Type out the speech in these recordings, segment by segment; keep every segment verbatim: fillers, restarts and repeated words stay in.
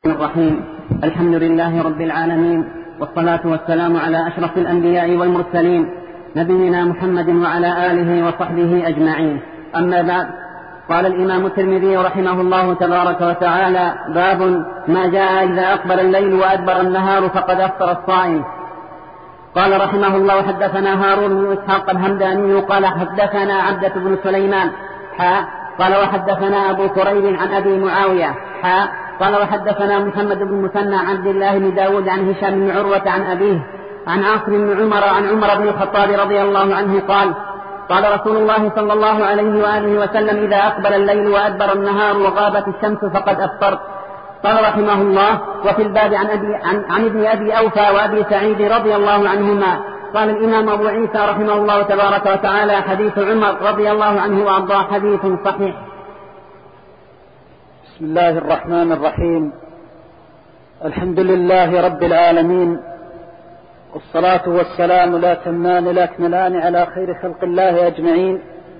الرحيم. الحمد لله رب العالمين، والصلاة والسلام على أشرف الأنبياء والمرسلين، نبينا محمد وعلى آله وصحبه أجمعين. أما بعد، قال الإمام الترمذي رحمه الله تبارك وتعالى: باب ما جاء إذا أقبل الليل وأدبر النهار فقد أفطر الصائم. قال رحمه الله: حدثنا هارون بن إسحاق الهمداني قال حدثنا عبدة بن سليمان حاء قال وحدثنا أبو كريب عن أبي معاوية حاء قال وحدثنا محمد بن مثنى عن عبد الله بن داود عن هشام بن عروة عن أبيه عن عاصم بن عمر عن عمر بن الخطاب رضي الله عنه قال: قال رسول الله صلى الله عليه وآله وسلم: إذا أقبل الليل وأدبر النهار وغابت الشمس فقد أفطرت. قال رحمه الله: وفي الباب عن, أبي عن, عن ابن أبي أوفى وأبي سعيد رضي الله عنهما. قال الإمام أبو عيسى رحمه الله تبارك وتعالى: حديث عمر رضي الله عنه وأرضاه حديث صحيح. بسم الله الرحمن الرحيم. الحمد لله رب العالمين، والصلاة والسلام لا تمان لا أكملان على خير خلق الله أجمعين،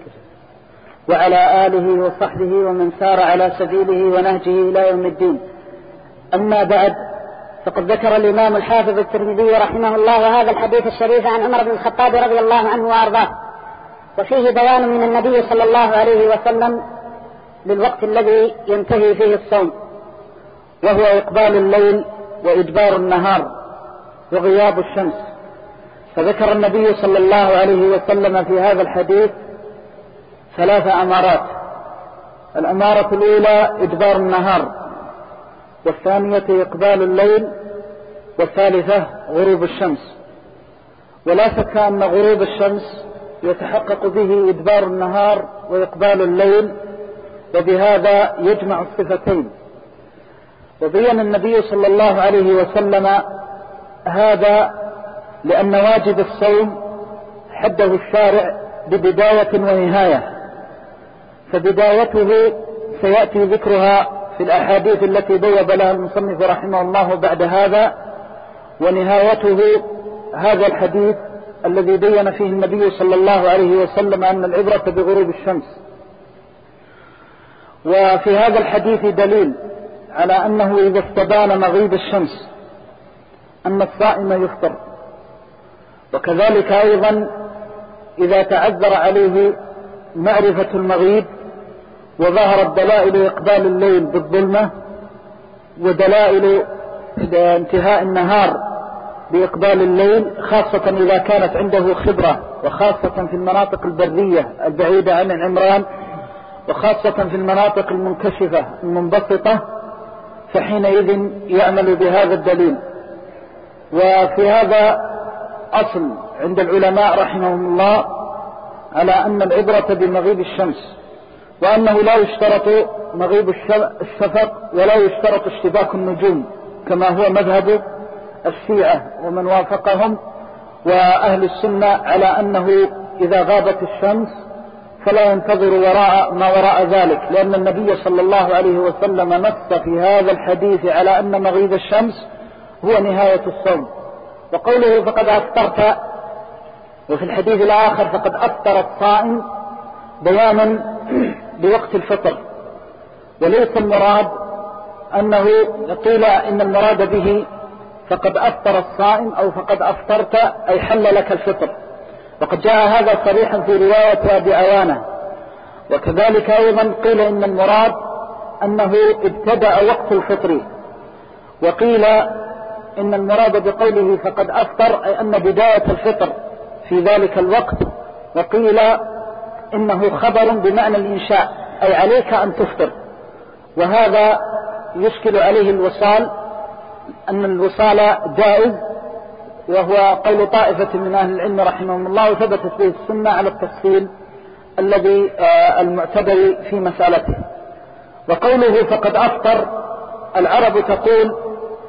وعلى آله وصحبه ومن سار على سبيله ونهجه إلى يوم الدين. أما بعد، فقد ذكر الإمام الحافظ الترمذي رحمه الله هذا الحديث الشريف عن عمر بن الخطاب رضي الله عنه وأرضاه، وفيه بيان من النبي صلى الله عليه وسلم للوقت الذي ينتهي فيه الصوم، وهو إقبال الليل وإدبار النهار وغياب الشمس. فذكر النبي صلى الله عليه وسلم في هذا الحديث ثلاث أمارات: الأمارة الأولى إدبار النهار، والثانية إقبال الليل، والثالثة غروب الشمس. ولا شك أن غروب الشمس يتحقق به إدبار النهار وإقبال الليل، وبهذا يجمع الصفتين. وبين النبي صلى الله عليه وسلم هذا لأن واجب الصوم حده الشارع ببداية ونهاية، فبدايته سيأتي ذكرها في الأحاديث التي بوب لها المصنف رحمه الله بعد هذا، ونهايته هذا الحديث الذي بين فيه النبي صلى الله عليه وسلم أن العبرة بغروب الشمس. وفي هذا الحديث دليل على أنه إذا استبان مغيب الشمس أن الصائم يفطر، وكذلك أيضا إذا تعذر عليه معرفة المغيب وظهرت دلائل إقبال الليل بالظلمة ودلائل انتهاء النهار بإقبال الليل، خاصة إذا كانت عنده خبرة، وخاصة في المناطق البرية البعيدة عن العمران، وخاصة في المناطق المنكشفة المنبسطة، فحينئذ يعمل بهذا الدليل. وفي هذا أصل عند العلماء رحمهم الله على أن العبرة بمغيب الشمس، وأنه لا يشترط مغيب الشفق ولا يشترط اشتباك النجوم، كما هو مذهب الشيعة ومن وافقهم وأهل السنة، على أنه إذا غابت الشمس فلا ينتظر وراء ما وراء ذلك، لأن النبي صلى الله عليه وسلم نص في هذا الحديث على أن مغيب الشمس هو نهاية الصوم. وقوله فقد أفطرت، وفي الحديث الآخر فقد أفطر الصائم، بيانا بوقت الفطر، وليس المراد أنه قيل إن المراد به فقد أفطر الصائم أو فقد أفطرت أي حل لك الفطر، وقد جاء هذا صريحا في رواية أبي عوانة. وكذلك أيضا قيل إن المراد أنه ابتدأ وقت الفطر، وقيل إن المراد بقوله فقد أفطر أي أن بداية الفطر في ذلك الوقت، وقيل إنه خبر بمعنى الإنشاء أي عليك أن تفطر. وهذا يشكل عليه الوصال، أن الوصال جائز، وهو قول طائفة من أهل العلم رحمهم الله، وثبتت به السنة على التفصيل الذي المعتبر في مسألته. وقوله فقد أفطر، العرب تقول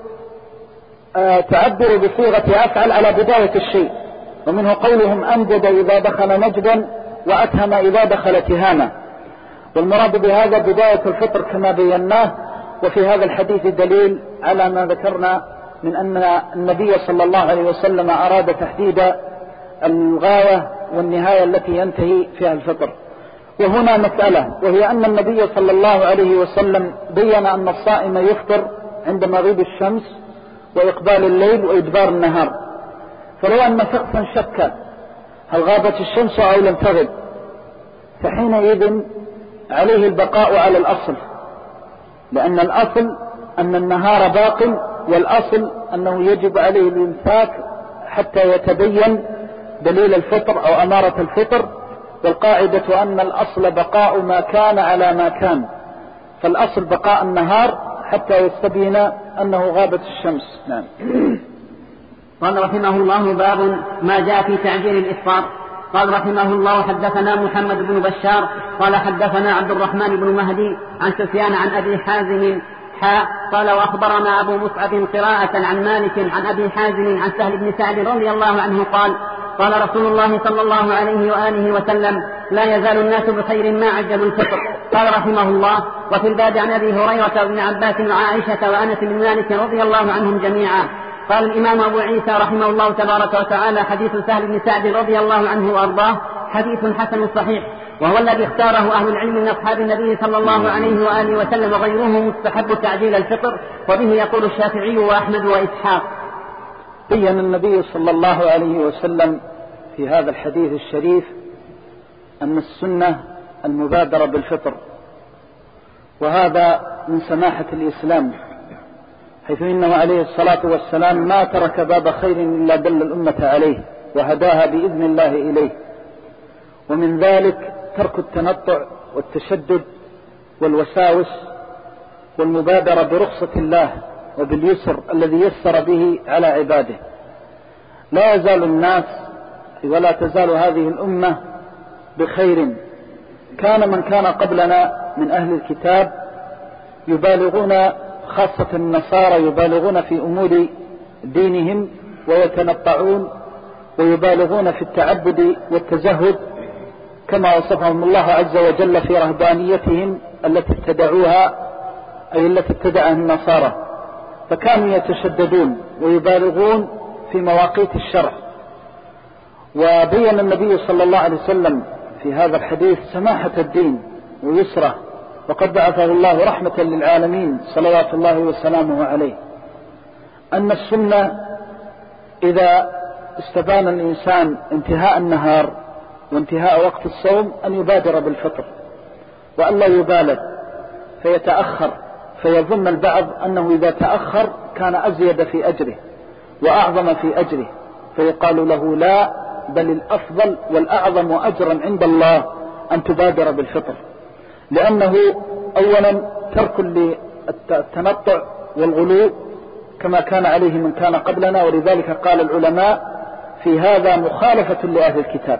تعبر بصيغة أفعل على بداية الشيء، ومنه قولهم أنجد إذا دخل نجدا وأتهم إذا دخل تهاما، والمراد بهذا بداية الفطر كما بيناه. وفي هذا الحديث دليل على ما ذكرنا من أن النبي صلى الله عليه وسلم أراد تحديد الغاية والنهاية التي ينتهي فيها الفطر. وهنا مسألة، وهي أن النبي صلى الله عليه وسلم بين أن الصائم يفطر عند مغيب الشمس وإقبال الليل وإدبار النهار. فلو أن شخصا شك هل غابت الشمس أو لم تغب، فحينئذ عليه البقاء على الأصل، لأن الأصل أن النهار باق، والأصل أنه يجب عليه الإمساك حتى يتبين دليل الفطر أو أمارة الفطر، والقاعدة أن الأصل بقاء ما كان على ما كان، فالأصل بقاء النهار حتى يستبين أنه غابت الشمس. نعم. قال رحمه الله: باب ما جاء في تعجيل الإفطار. قال رحمه الله: حدثنا محمد بن بشار قال حدثنا عبد الرحمن بن مهدي عن سفيان عن أبي حازم حاء قال: وأخبرنا أبو مصعب قراءة عن مالك عن أبي حازم عن سهل بن سعد رضي الله عنه قال: قال رسول الله صلى الله عليه وآله وسلم: لا يزال الناس بخير ما عجلوا الفطر. قال رحمه الله: وفي الباب عن أبي هريرة وابن عباس وعائشة وأنس بن مالك رضي الله عنهم جميعا. قال الإمام أبو عيسى رحمه الله تبارك وتعالى: حديث سهل بن سعد رضي الله عنه وأرضاه حديث حسن صحيح، وهو الذي اختاره أهل العلم من أصحاب النبي صلى الله عليه وآله وسلم وغيره مستحب تعجيل الفطر، وبه يقول الشافعي وأحمد وإسحاق. بين النبي صلى الله عليه وسلم في هذا الحديث الشريف أن السنة المبادرة بالفطر، وهذا من سماحة الإسلام، حيث إنه عليه الصلاة والسلام ما ترك باب خير إلا دل الأمة عليه وهداها بإذن الله إليه. ومن ذلك ترك التنطع والتشدد والوساوس، والمبادرة برخصة الله وباليسر الذي يسر به على عباده. لا يزال الناس ولا تزال هذه الأمة بخير. كان من كان قبلنا من أهل الكتاب يبالغون، خاصة النصارى يبالغون في أمور دينهم ويتنطعون ويبالغون في التعبد والتزهد، كما وصفهم الله عز وجل في رهبانيتهم التي ابتدعوها، أي التي ابتدعها النصارى، فكانوا يتشددون ويبالغون في مواقيت الشرع. وبين النبي صلى الله عليه وسلم في هذا الحديث سماحة الدين ويسره، وقد بعثه الله رحمة للعالمين صلوات الله وسلامه عليه. أن السنة إذا استبان الإنسان انتهاء النهار وانتهاء وقت الصوم أن يبادر بالفطر، وأن لا يبالغ فيتأخر، فيظن البعض أنه إذا تأخر كان أزيد في أجره وأعظم في أجره، فيقال له لا، بل الأفضل والأعظم أجرا عند الله أن تبادر بالفطر، لأنه أولا ترك للتنطع والغلو كما كان عليه من كان قبلنا، ولذلك قال العلماء في هذا مخالفة لأهل الكتاب.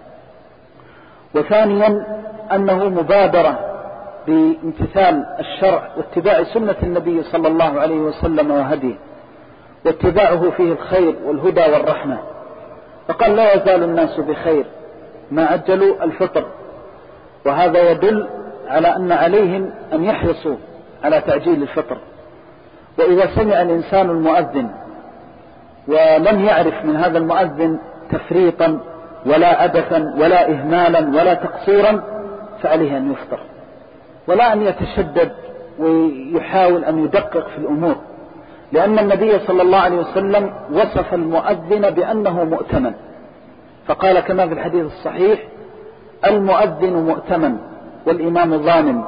وثانيا أنه مبادرة بامتثال الشرع واتباع سنة النبي صلى الله عليه وسلم وهديه، واتباعه فيه الخير والهدى والرحمة. فقال: لا يزال الناس بخير ما عجلوا الفطر، وهذا يدل على أن عليهم أن يحرصوا على تعجيل الفطر. وإذا سمع الإنسان المؤذن ولم يعرف من هذا المؤذن تفريطا ولا عبثا ولا إهمالا ولا تقصيرا، فعليه أن يفطر، ولا أن يتشدد ويحاول أن يدقق في الأمور، لأن النبي صلى الله عليه وسلم وصف المؤذن بأنه مؤتمن، فقال كما في الحديث الصحيح: المؤذن مؤتمن والإمام ضامن.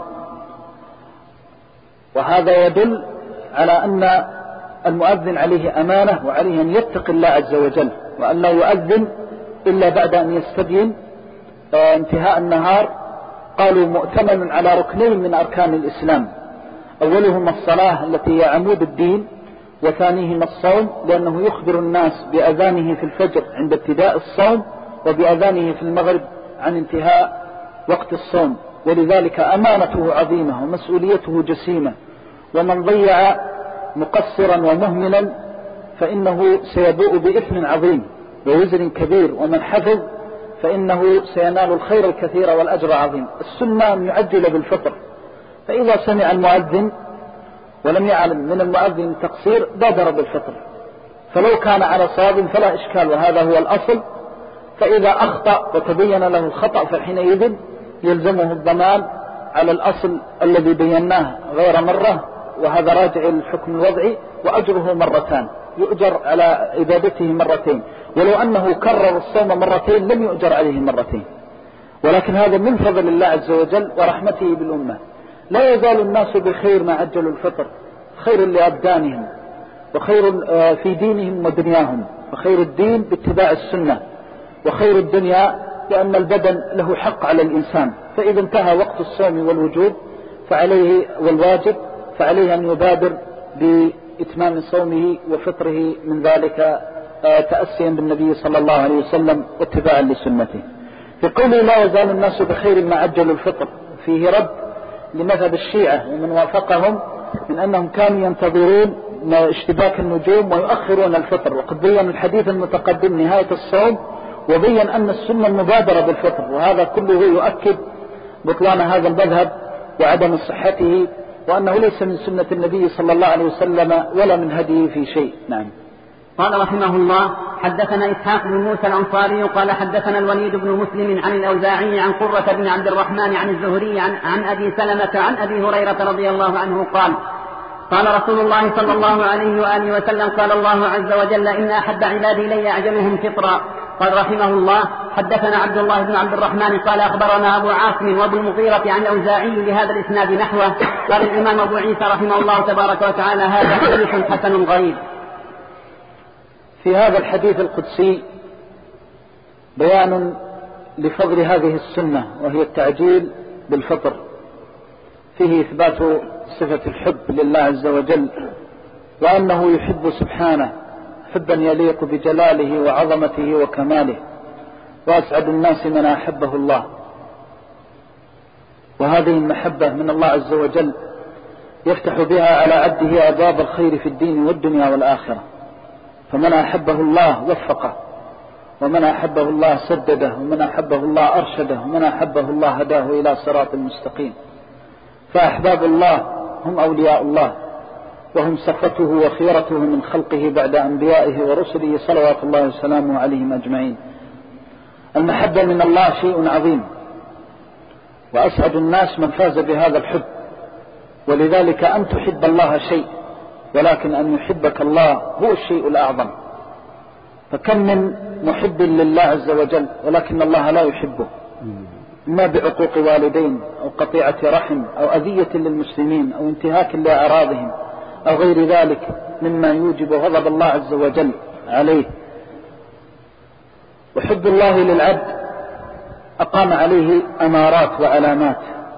وهذا يدل على أن المؤذن عليه أمانة، وعليه أن يتقي الله عز وجل، وأن لا يؤذن إلا بعد أن يستبين انتهاء النهار. قالوا مؤتمن على ركنين من أركان الإسلام، أولهما الصلاة التي هي عمود الدين، وثانيهما الصوم، لأنه يخبر الناس بأذانه في الفجر عند ابتداء الصوم، وبأذانه في المغرب عن انتهاء وقت الصوم، ولذلك أمانته عظيمة ومسؤوليته جسيمة. ومن ضيع مقصرا ومهملا فإنه سيبوء بإثم عظيم ووزر كبير، ومن حفظ فإنه سينال الخير الكثير والأجر العظيم. السنة أن يعجل بالفطر، فإذا سمع المؤذن ولم يعلم من المؤذن التقصير بادر بالفطر، فلو كان على صواب فلا إشكال، وهذا هو الأصل. فإذا أخطأ وتبين له الخطأ فحينئذ يلزمه الضمان على الأصل الذي بيناه غير مرة، وهذا راجع للحكم الوضعي، وأجره مرتان، يؤجر على عبادته مرتين، ولو أنه كرر الصوم مرتين لم يؤجر عليه مرتين. ولكن هذا من فضل الله عز وجل ورحمته بالأمة. لا يزال الناس بخير ما عجلوا الفطر، خير لأبدانهم وخير في دينهم ودنياهم، وخير الدين باتباع السنة، وخير الدنيا لأن البدن له حق على الإنسان. فإذا انتهى وقت الصوم والوجوب فعليه والواجب فعليه أن يبادر بإتمام صومه وفطره من ذلك تأسيا بالنبي صلى الله عليه وسلم واتباعا لسنته. في قوله لا يزال الناس بخير ما عجلوا الفطر فيه رد لمذهب الشيعة ومن وافقهم من أنهم كانوا ينتظرون اشتباك النجوم ويؤخرون الفطر، وقد بين الحديث المتقدم نهاية الصوم وبين أن السنة المبادرة بالفطر، وهذا كله يؤكد بطلان هذا المذهب وعدم صحته، وأنه ليس من سنة النبي صلى الله عليه وسلم ولا من هديه في شيء. نعم. قال رحمه الله: حدثنا إسحاق بن موسى الأنصاري قال حدثنا الوليد بن مسلم عن الأوزاعي عن قرة بن عبد الرحمن عن الزهري عن, عن أبي سلمة عن أبي هريرة رضي الله عنه قال: قال رسول الله صلى الله عليه وآله وسلم: قال الله عز وجل: إن أحب عبادي إلي أعجلهم فطرا. قال رحمه الله: حدثنا عبد الله بن عبد الرحمن قال أخبرنا أبو عاصم وابو المغيرة عن الأوزاعي لهذا الإسناد نحوه. قال الإمام أبو عيسى رحمه الله تبارك وتعالى: هذا حديث حسن غريب. في هذا الحديث القدسي بيان لفضل هذه السنة وهي التعجيل بالفطر، فيه إثبات صفة الحب لله عز وجل، وأنه يحب سبحانه حبا يليق بجلاله وعظمته وكماله، وأسعد الناس من أحبه الله. وهذه المحبة من الله عز وجل يفتح بها على عبده أبواب الخير في الدين والدنيا والآخرة، فمن أحبه الله وفقه، ومن أحبه الله سدده، ومن أحبه الله أرشده، ومن أحبه الله هداه إلى صراط مستقيم. فأحباب الله هم أولياء الله، وهم صفته وخيرته من خلقه بعد أنبيائه ورسله صلوات الله وسلامه عليهم أجمعين. المحبة من الله شيء عظيم، وأسعد الناس من فاز بهذا الحب. ولذلك أن تحب الله شيء، ولكن أن يحبك الله هو الشيء الأعظم. فكم من محب لله عز وجل ولكن الله لا يحبه، إما بعقوق والدين أو قطيعة رحم أو أذية للمسلمين أو انتهاك لأعراضهم أو غير ذلك مما يوجب غضب الله عز وجل عليه. وحب الله للعبد أقام عليه أمارات وعلامات،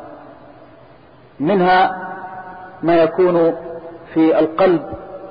منها ما يكون في القلب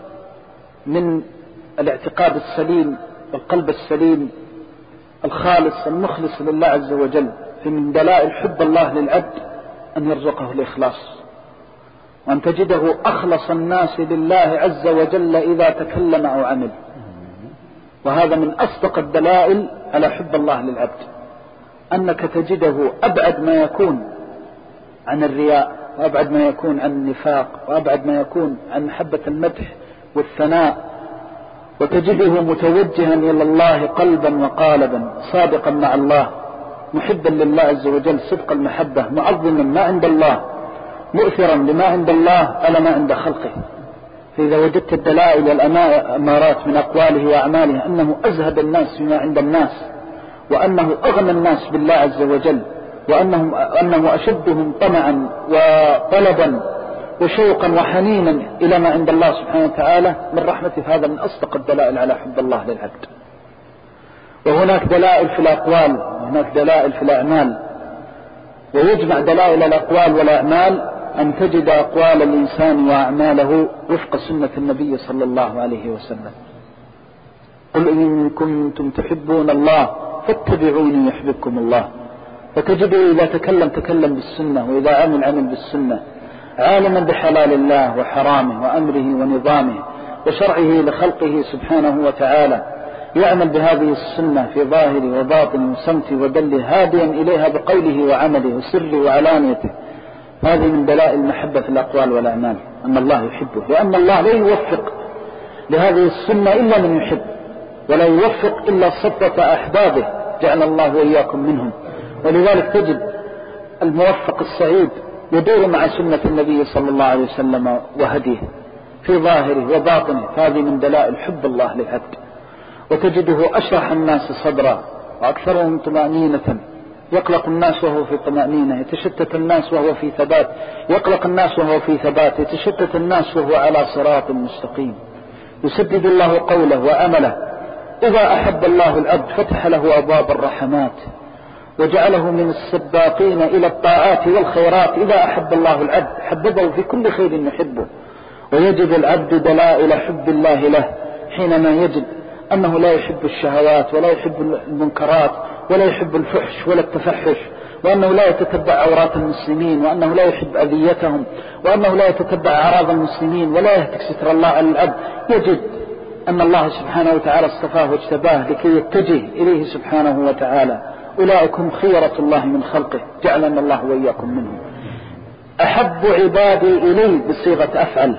من الاعتقاد السليم والقلب السليم الخالص المخلص لله عز وجل. فمن دلائل حب الله للعبد أن يرزقه الإخلاص، وأن تجده أخلص الناس لله عز وجل إذا تكلم أو عمل. وهذا من أصدق الدلائل على حب الله للعبد، أنك تجده أبعد ما يكون عن الرياء، وأبعد ما يكون عن النفاق، وأبعد ما يكون عن محبة المدح والثناء، وتجده متوجها إلى الله قلبا وقالبا، صادقا مع الله، محبا لله عز وجل صدق المحبة، معظما ما عند الله، مؤثرا لما عند الله على ما عند خلقه. فإذا وجدت الدلائل والأمارات من أقواله وأعماله أنه أزهد الناس فيما عند الناس، وأنه أغنى الناس بالله عز وجل، وأنه أنه أشدهم طمعا وطلبا وشوقا وحنينا إلى ما عند الله سبحانه وتعالى من رحمته، هذا من أصدق الدلائل على حب الله للعبد. وهناك دلائل في الأقوال وهناك دلائل في الأعمال، ويجمع دلائل الأقوال والأعمال أن تجد أقوال الإنسان وأعماله وفق سنة النبي صلى الله عليه وسلم. قل إن كنتم تحبون الله فاتبعوني يحببكم الله. فتجده إذا تكلم تكلم بالسنة، وإذا عمل عمل بالسنة، عالما بحلال الله وحرامه وأمره ونظامه وشرعه لخلقه سبحانه وتعالى، يعمل بهذه السنة في ظاهر وباطن وسمت ودل، هاديا إليها بقوله وعمله وسره وعلانيته. هذه من دلائل محبة الأقوال والأعمال، أن الله يحبه، لأن الله لا يوفق لهذه السنة إلا من يحب، ولا يوفق إلا صفة أحبابه، جعل الله وإياكم منهم. ولذلك تجد الموفق السعيد يدور مع سنة النبي صلى الله عليه وسلم وهديه في ظاهره وباطنه، هذه من دلائل حب الله للعبد. وتجده أشرح الناس صدرا وأكثرهم طمأنينة، يقلق الناس وهو في طمأنينة، يتشتت الناس وهو في ثبات، يقلق الناس وهو في ثبات، يتشتت الناس وهو على صراط مستقيم. يسدد الله قوله وأمله. إذا أحب الله العبد فتح له أبواب الرحمات وجعله من السباقين إلى الطاعات والخيرات. إذا أحب الله العبد حببه في كل خير يحبه، ويجد العبد دلائل حب الله له حينما يجد أنه لا يحب الشهوات ولا يحب المنكرات ولا يحب الفحش ولا التفحش، وأنه لا يتتبع عورات المسلمين، وأنه لا يحب أذيتهم، وأنه لا يتتبع أعراض المسلمين ولا يهتك ستر الله على العبد. يجد أن الله سبحانه وتعالى اصطفاه واجتباه لكي يتجه إليه سبحانه وتعالى. أولئكم خيرة الله من خلقه، جعلنا الله وإياكم منهم. أحب عبادي إلي بصيغة أفعل،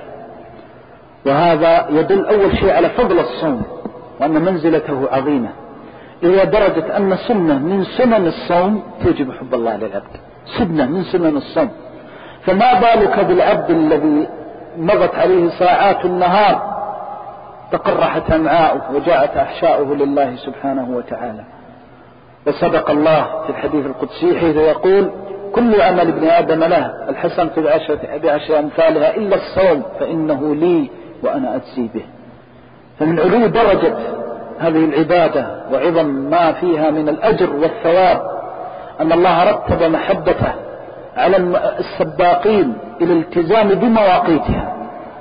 وهذا يدل أول شيء على فضل الصوم وأن منزلته عظيمة، إلى درجة أن سنة من سنن الصوم توجب حب الله للعبد، سنة من سنن الصوم. فما بالك بالعبد الذي مضت عليه ساعات النهار تقرحت أمعاؤه وجاءت أحشاؤه لله سبحانه وتعالى. وصدق الله في الحديث القدسي حيث يقول: كل عمل ابن آدم له الحسن في بعشر أمثالها إلا الصوم فإنه لي وأنا أجزي به. فمن علو درجة هذه العبادة وعظم ما فيها من الأجر والثواب أن الله رتب محبته على السباقين إلى الالتزام بمواقيتها.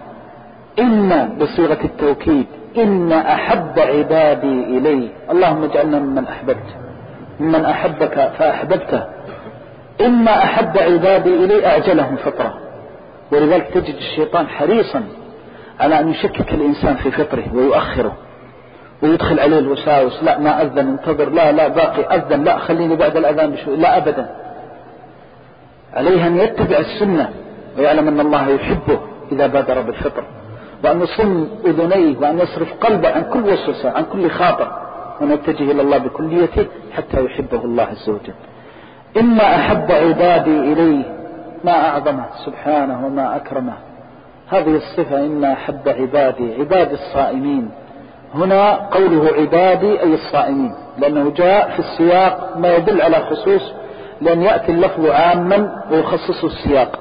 إن بصيغة التوكيد، إن أحب عبادي إلي. اللهم اجعلنا ممن أحببت، ممن أحبك فأحببته. إن أحب عبادي إلي أعجلهم فطرة. ولذلك تجد الشيطان حريصا على أن يشكك الإنسان في فطره ويؤخره ويدخل عليه الوساوس: لا ما أذن، انتظر، لا لا باقي أذن، لا خليني بعد الأذان بشوي، لا أبدا. عليه أن يتبع السنة ويعلم أن الله يحبه إذا بادر بالفطر، وأن يصم أذنيه وأن يصرف قلبه عن كل وسوسة، عن كل خاطر، وأن يتجه إلى الله بكليته حتى يحبه الله عز وجل. إما أحب عبادي إليه، ما أعظمه سبحانه وما أكرمه. هذه الصفة إما أحب عبادي، عبادي الصائمين. هنا قوله عبادي أي الصائمين، لأنه جاء في السياق ما يدل على خصوص، لأن يأتي اللفظ عاما ويخصصه السياق،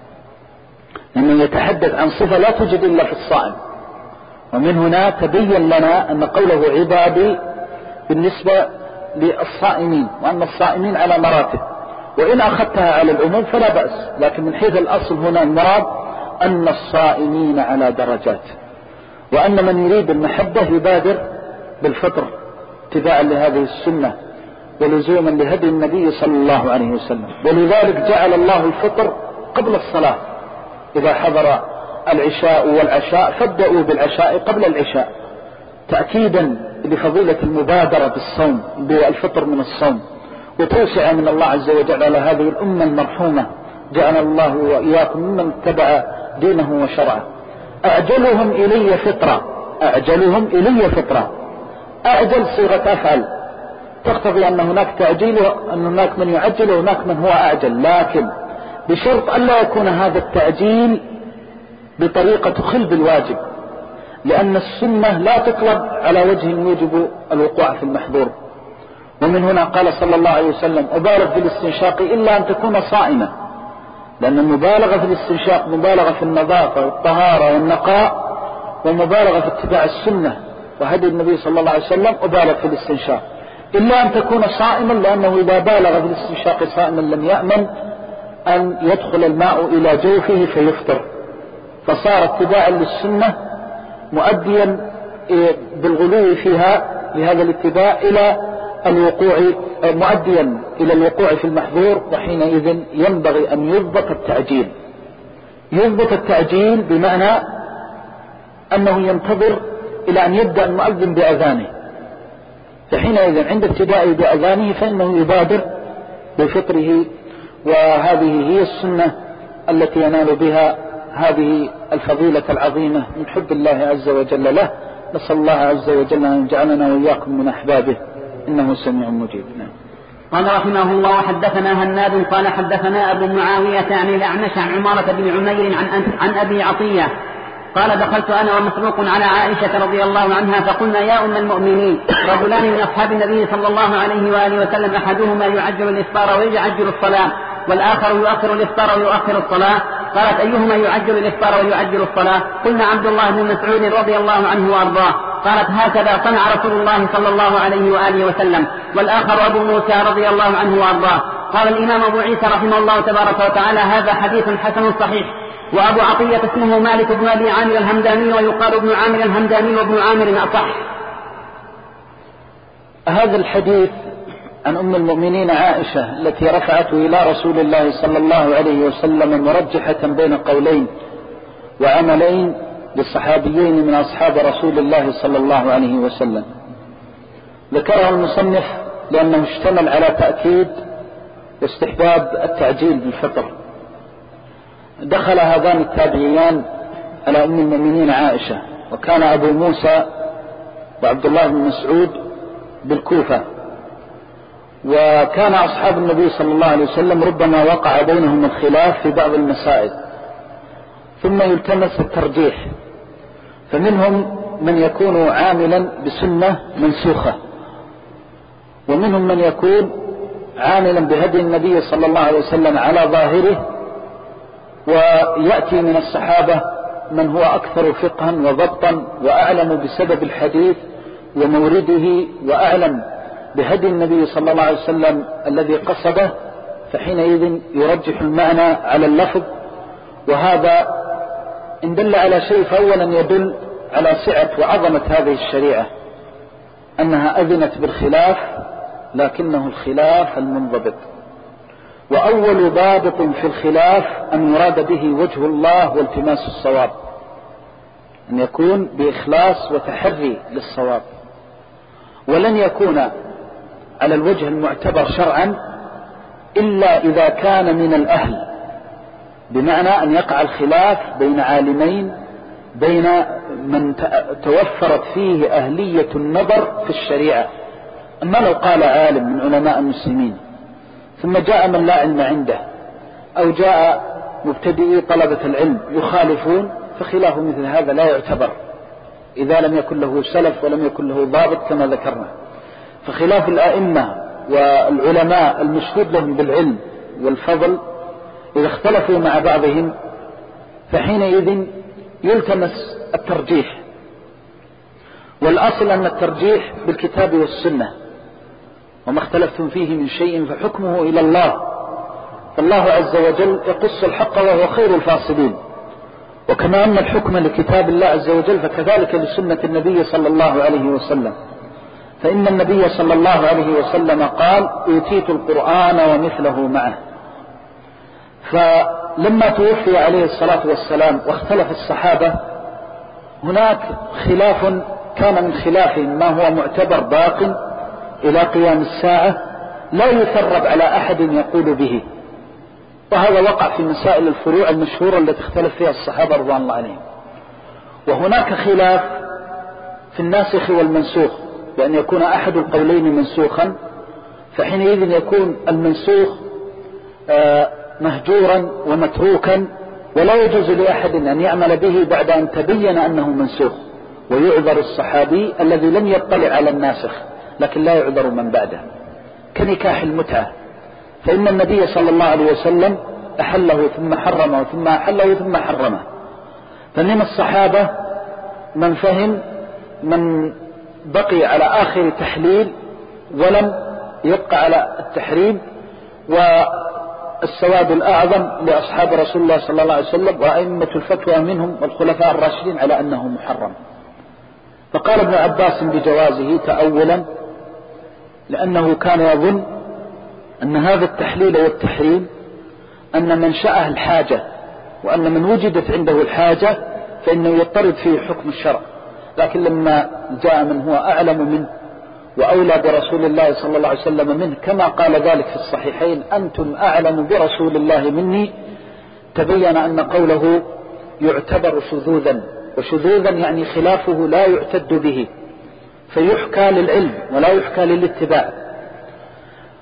لأنه يتحدث عن صفة لا توجد إلا في الصائم. ومن هنا تبين لنا أن قوله عبادي بالنسبة للصائمين، وأن الصائمين على مراتب، وإن أخذتها على العموم فلا بأس، لكن من حيث الأصل هنا المراد أن الصائمين على درجات، وأن من يريد المحبة يبادر بالفطر اتباعا لهذه السنة ولزوما لهدي النبي صلى الله عليه وسلم. ولذلك جعل الله الفطر قبل الصلاة. إذا حضر العشاء والعشاء فابدأوا بالعشاء قبل العشاء، تأكيدا لفضيلة المبادرة بالصوم بالفطر من الصوم، وتوسع من الله عز وجل على هذه الأمة المرحومة. جعل الله وإياكم ممن اتبع دينه وشرعه. أعجلهم إلي فطرة، أعجلهم إلي فطرة. أعجل صيغة أفعل تقتضي أن هناك تعجيل، أن هناك من يعجل وهناك من هو أعجل، لكن بشرط أن لا يكون هذا التعجيل بطريقة تخل بالواجب، لأن السنة لا تطلب على وجه يوجب الوقوع في المحظور. ومن هنا قال صلى الله عليه وسلم: أبالغ في الاستنشاق إلا أن تكون صائمة، لأن المبالغة في الاستنشاق مبالغة في النظافة والطهارة والنقاء، ومبالغة في اتباع السنة وهدي النبي صلى الله عليه وسلم. أبالغ في الاستنشاق إلا أن تكون صائما، لأنه إذا بالغ في الاستنشاق صائما لم يأمن أن يدخل الماء إلى جوفه فيفطر، فصار اتباعا للسنة مؤديا بالغلو فيها لهذا الاتباع إلى الوقوع، مؤديا إلى الوقوع في المحظور. وحينئذ ينبغي أن يضبط التعجيل. يضبط التعجيل بمعنى أنه ينتظر إلى أن يبدأ المؤذن بأذانه، فحينئذ عند ابتدائه بأذانه فإنه يبادر بفطره. وهذه هي السنة التي ينال بها هذه الفضيلة العظيمة من حب الله عز وجل له. نسأل الله عز وجل أن يجعلنا وإياكم من أحبابه، إنه سميع مجيب. قال رحمه الله: حدثنا هناد قال حدثنا أبو معاوية عن الأعمش عن عمارة بن عمير عن, عن أبي عطية قال: دخلت أنا ومسروق على عائشة رضي الله عنها فقلنا: يا أم المؤمنين، رجلان من أصحاب النبي صلى الله عليه وآله وسلم أحدهما يعجل الإفطار ويعجل الصلاة، والآخر يؤخر الإفطار ويؤخر الصلاة، قالت: أيهما يعجل الإفطار ويعجل الصلاة؟ قلنا: عبد الله بن مسعود رضي الله عنه وأرضاه. قالت: هكذا صنع رسول الله صلى الله عليه وآله وسلم. والآخر أبو موسى رضي الله عنه وأرضاه. قال الإمام أبو عيسى رحمه الله تبارك وتعالى: هذا حديث حسن صحيح. وأبو عطية اسمه مالك بن أبي عامر الهمداني، ويقال ابن عامر الهمداني وابن عامر أصح. هذا الحديث عن أم المؤمنين عائشة التي رفعته إلى رسول الله صلى الله عليه وسلم مرجحة بين قولين وعملين للصحابيين من أصحاب رسول الله صلى الله عليه وسلم، ذكره المصنف لأنه اشتمل على تأكيد واستحباب التعجيل بالفطر. دخل هذان التابعيان على أم المؤمنين عائشة، وكان أبو موسى وعبد الله بن مسعود بالكوفة، وكان أصحاب النبي صلى الله عليه وسلم ربما وقع بينهم الخلاف في بعض المسائل ثم يلتمس الترجيح، فمنهم من يكون عاملا بسنة منسوخة، ومنهم من يكون عاملا بهدي النبي صلى الله عليه وسلم على ظاهره، ويأتي من الصحابة من هو أكثر فقها وضبطا وأعلم بسبب الحديث ومورده وأعلم بهدي النبي صلى الله عليه وسلم الذي قصده، فحينئذ يرجح المعنى على اللفظ. وهذا إن دل على شيء فأولا يدل على سعة وعظمة هذه الشريعة، أنها أذنت بالخلاف لكنه الخلاف المنضبط. وأول ضابط في الخلاف أن يراد به وجه الله والتماس الصواب، أن يكون بإخلاص وتحري للصواب، ولن يكون على الوجه المعتبر شرعا إلا إذا كان من الأهل، بمعنى أن يقع الخلاف بين عالمين، بين من توفرت فيه أهلية النظر في الشريعة. أما لو قال عالم من علماء المسلمين ثم جاء من لا علم عنده، أو جاء مبتدئي طلبة العلم يخالفون، فخلاف مثل هذا لا يعتبر إذا لم يكن له سلف ولم يكن له ضابط كما ذكرنا. فخلاف الآئمة والعلماء المشهود لهم بالعلم والفضل إذا اختلفوا مع بعضهم فحينئذ يلتمس الترجيح، والأصل أن الترجيح بالكتاب والسنة، وما اختلفتم فيه من شيء فحكمه إلى الله، فالله عز وجل يقص الحق وهو خير الفاصلين. وكما أن الحكم لكتاب الله عز وجل فكذلك لسنة النبي صلى الله عليه وسلم، فإن النبي صلى الله عليه وسلم قال: أوتيت القرآن ومثله معه. فلما توفي عليه الصلاة والسلام واختلف الصحابة، هناك خلاف كان من خلاف ما هو معتبر باق إلى قيام الساعة لا يثرب على أحد يقول به، وهذا وقع في مسائل الفروع المشهورة التي اختلف فيها الصحابة رضوان الله عليهم. وهناك خلاف في الناسخ والمنسوخ، بأن يكون أحد القولين منسوخا، فحينئذ يكون المنسوخ مهجورا ومتروكا، ولا يجوز لأحد أن يعمل به بعد أن تبين أنه منسوخ، ويعذر الصحابي الذي لم يطلع على الناسخ، لكن لا يعذر من بعده، كنكاح المتعة، فإن النبي صلى الله عليه وسلم أحله ثم حرمه ثم أحله ثم حرمه. فمن الصحابة من فهم، من بقي على آخر تحليل ولم يبقى على التحريم، والسواد الأعظم لأصحاب رسول الله صلى الله عليه وسلم وأئمة الفتوى منهم والخلفاء الراشدين على أنه محرم. فقال ابن عباس بجوازه تأولا، لأنه كان يظن أن هذا التحليل والتحريم أن منشأه الحاجة، وأن من وجدت عنده الحاجة فإنه يضطرد فيه حكم الشرع. لكن لما جاء من هو أعلم منه وأولى برسول الله صلى الله عليه وسلم منه، كما قال ذلك في الصحيحين: أنتم أعلم برسول الله مني، تبين أن قوله يعتبر شذوذا، وشذوذا يعني خلافه لا يعتد به، فيحكى للعلم ولا يحكى للاتباع.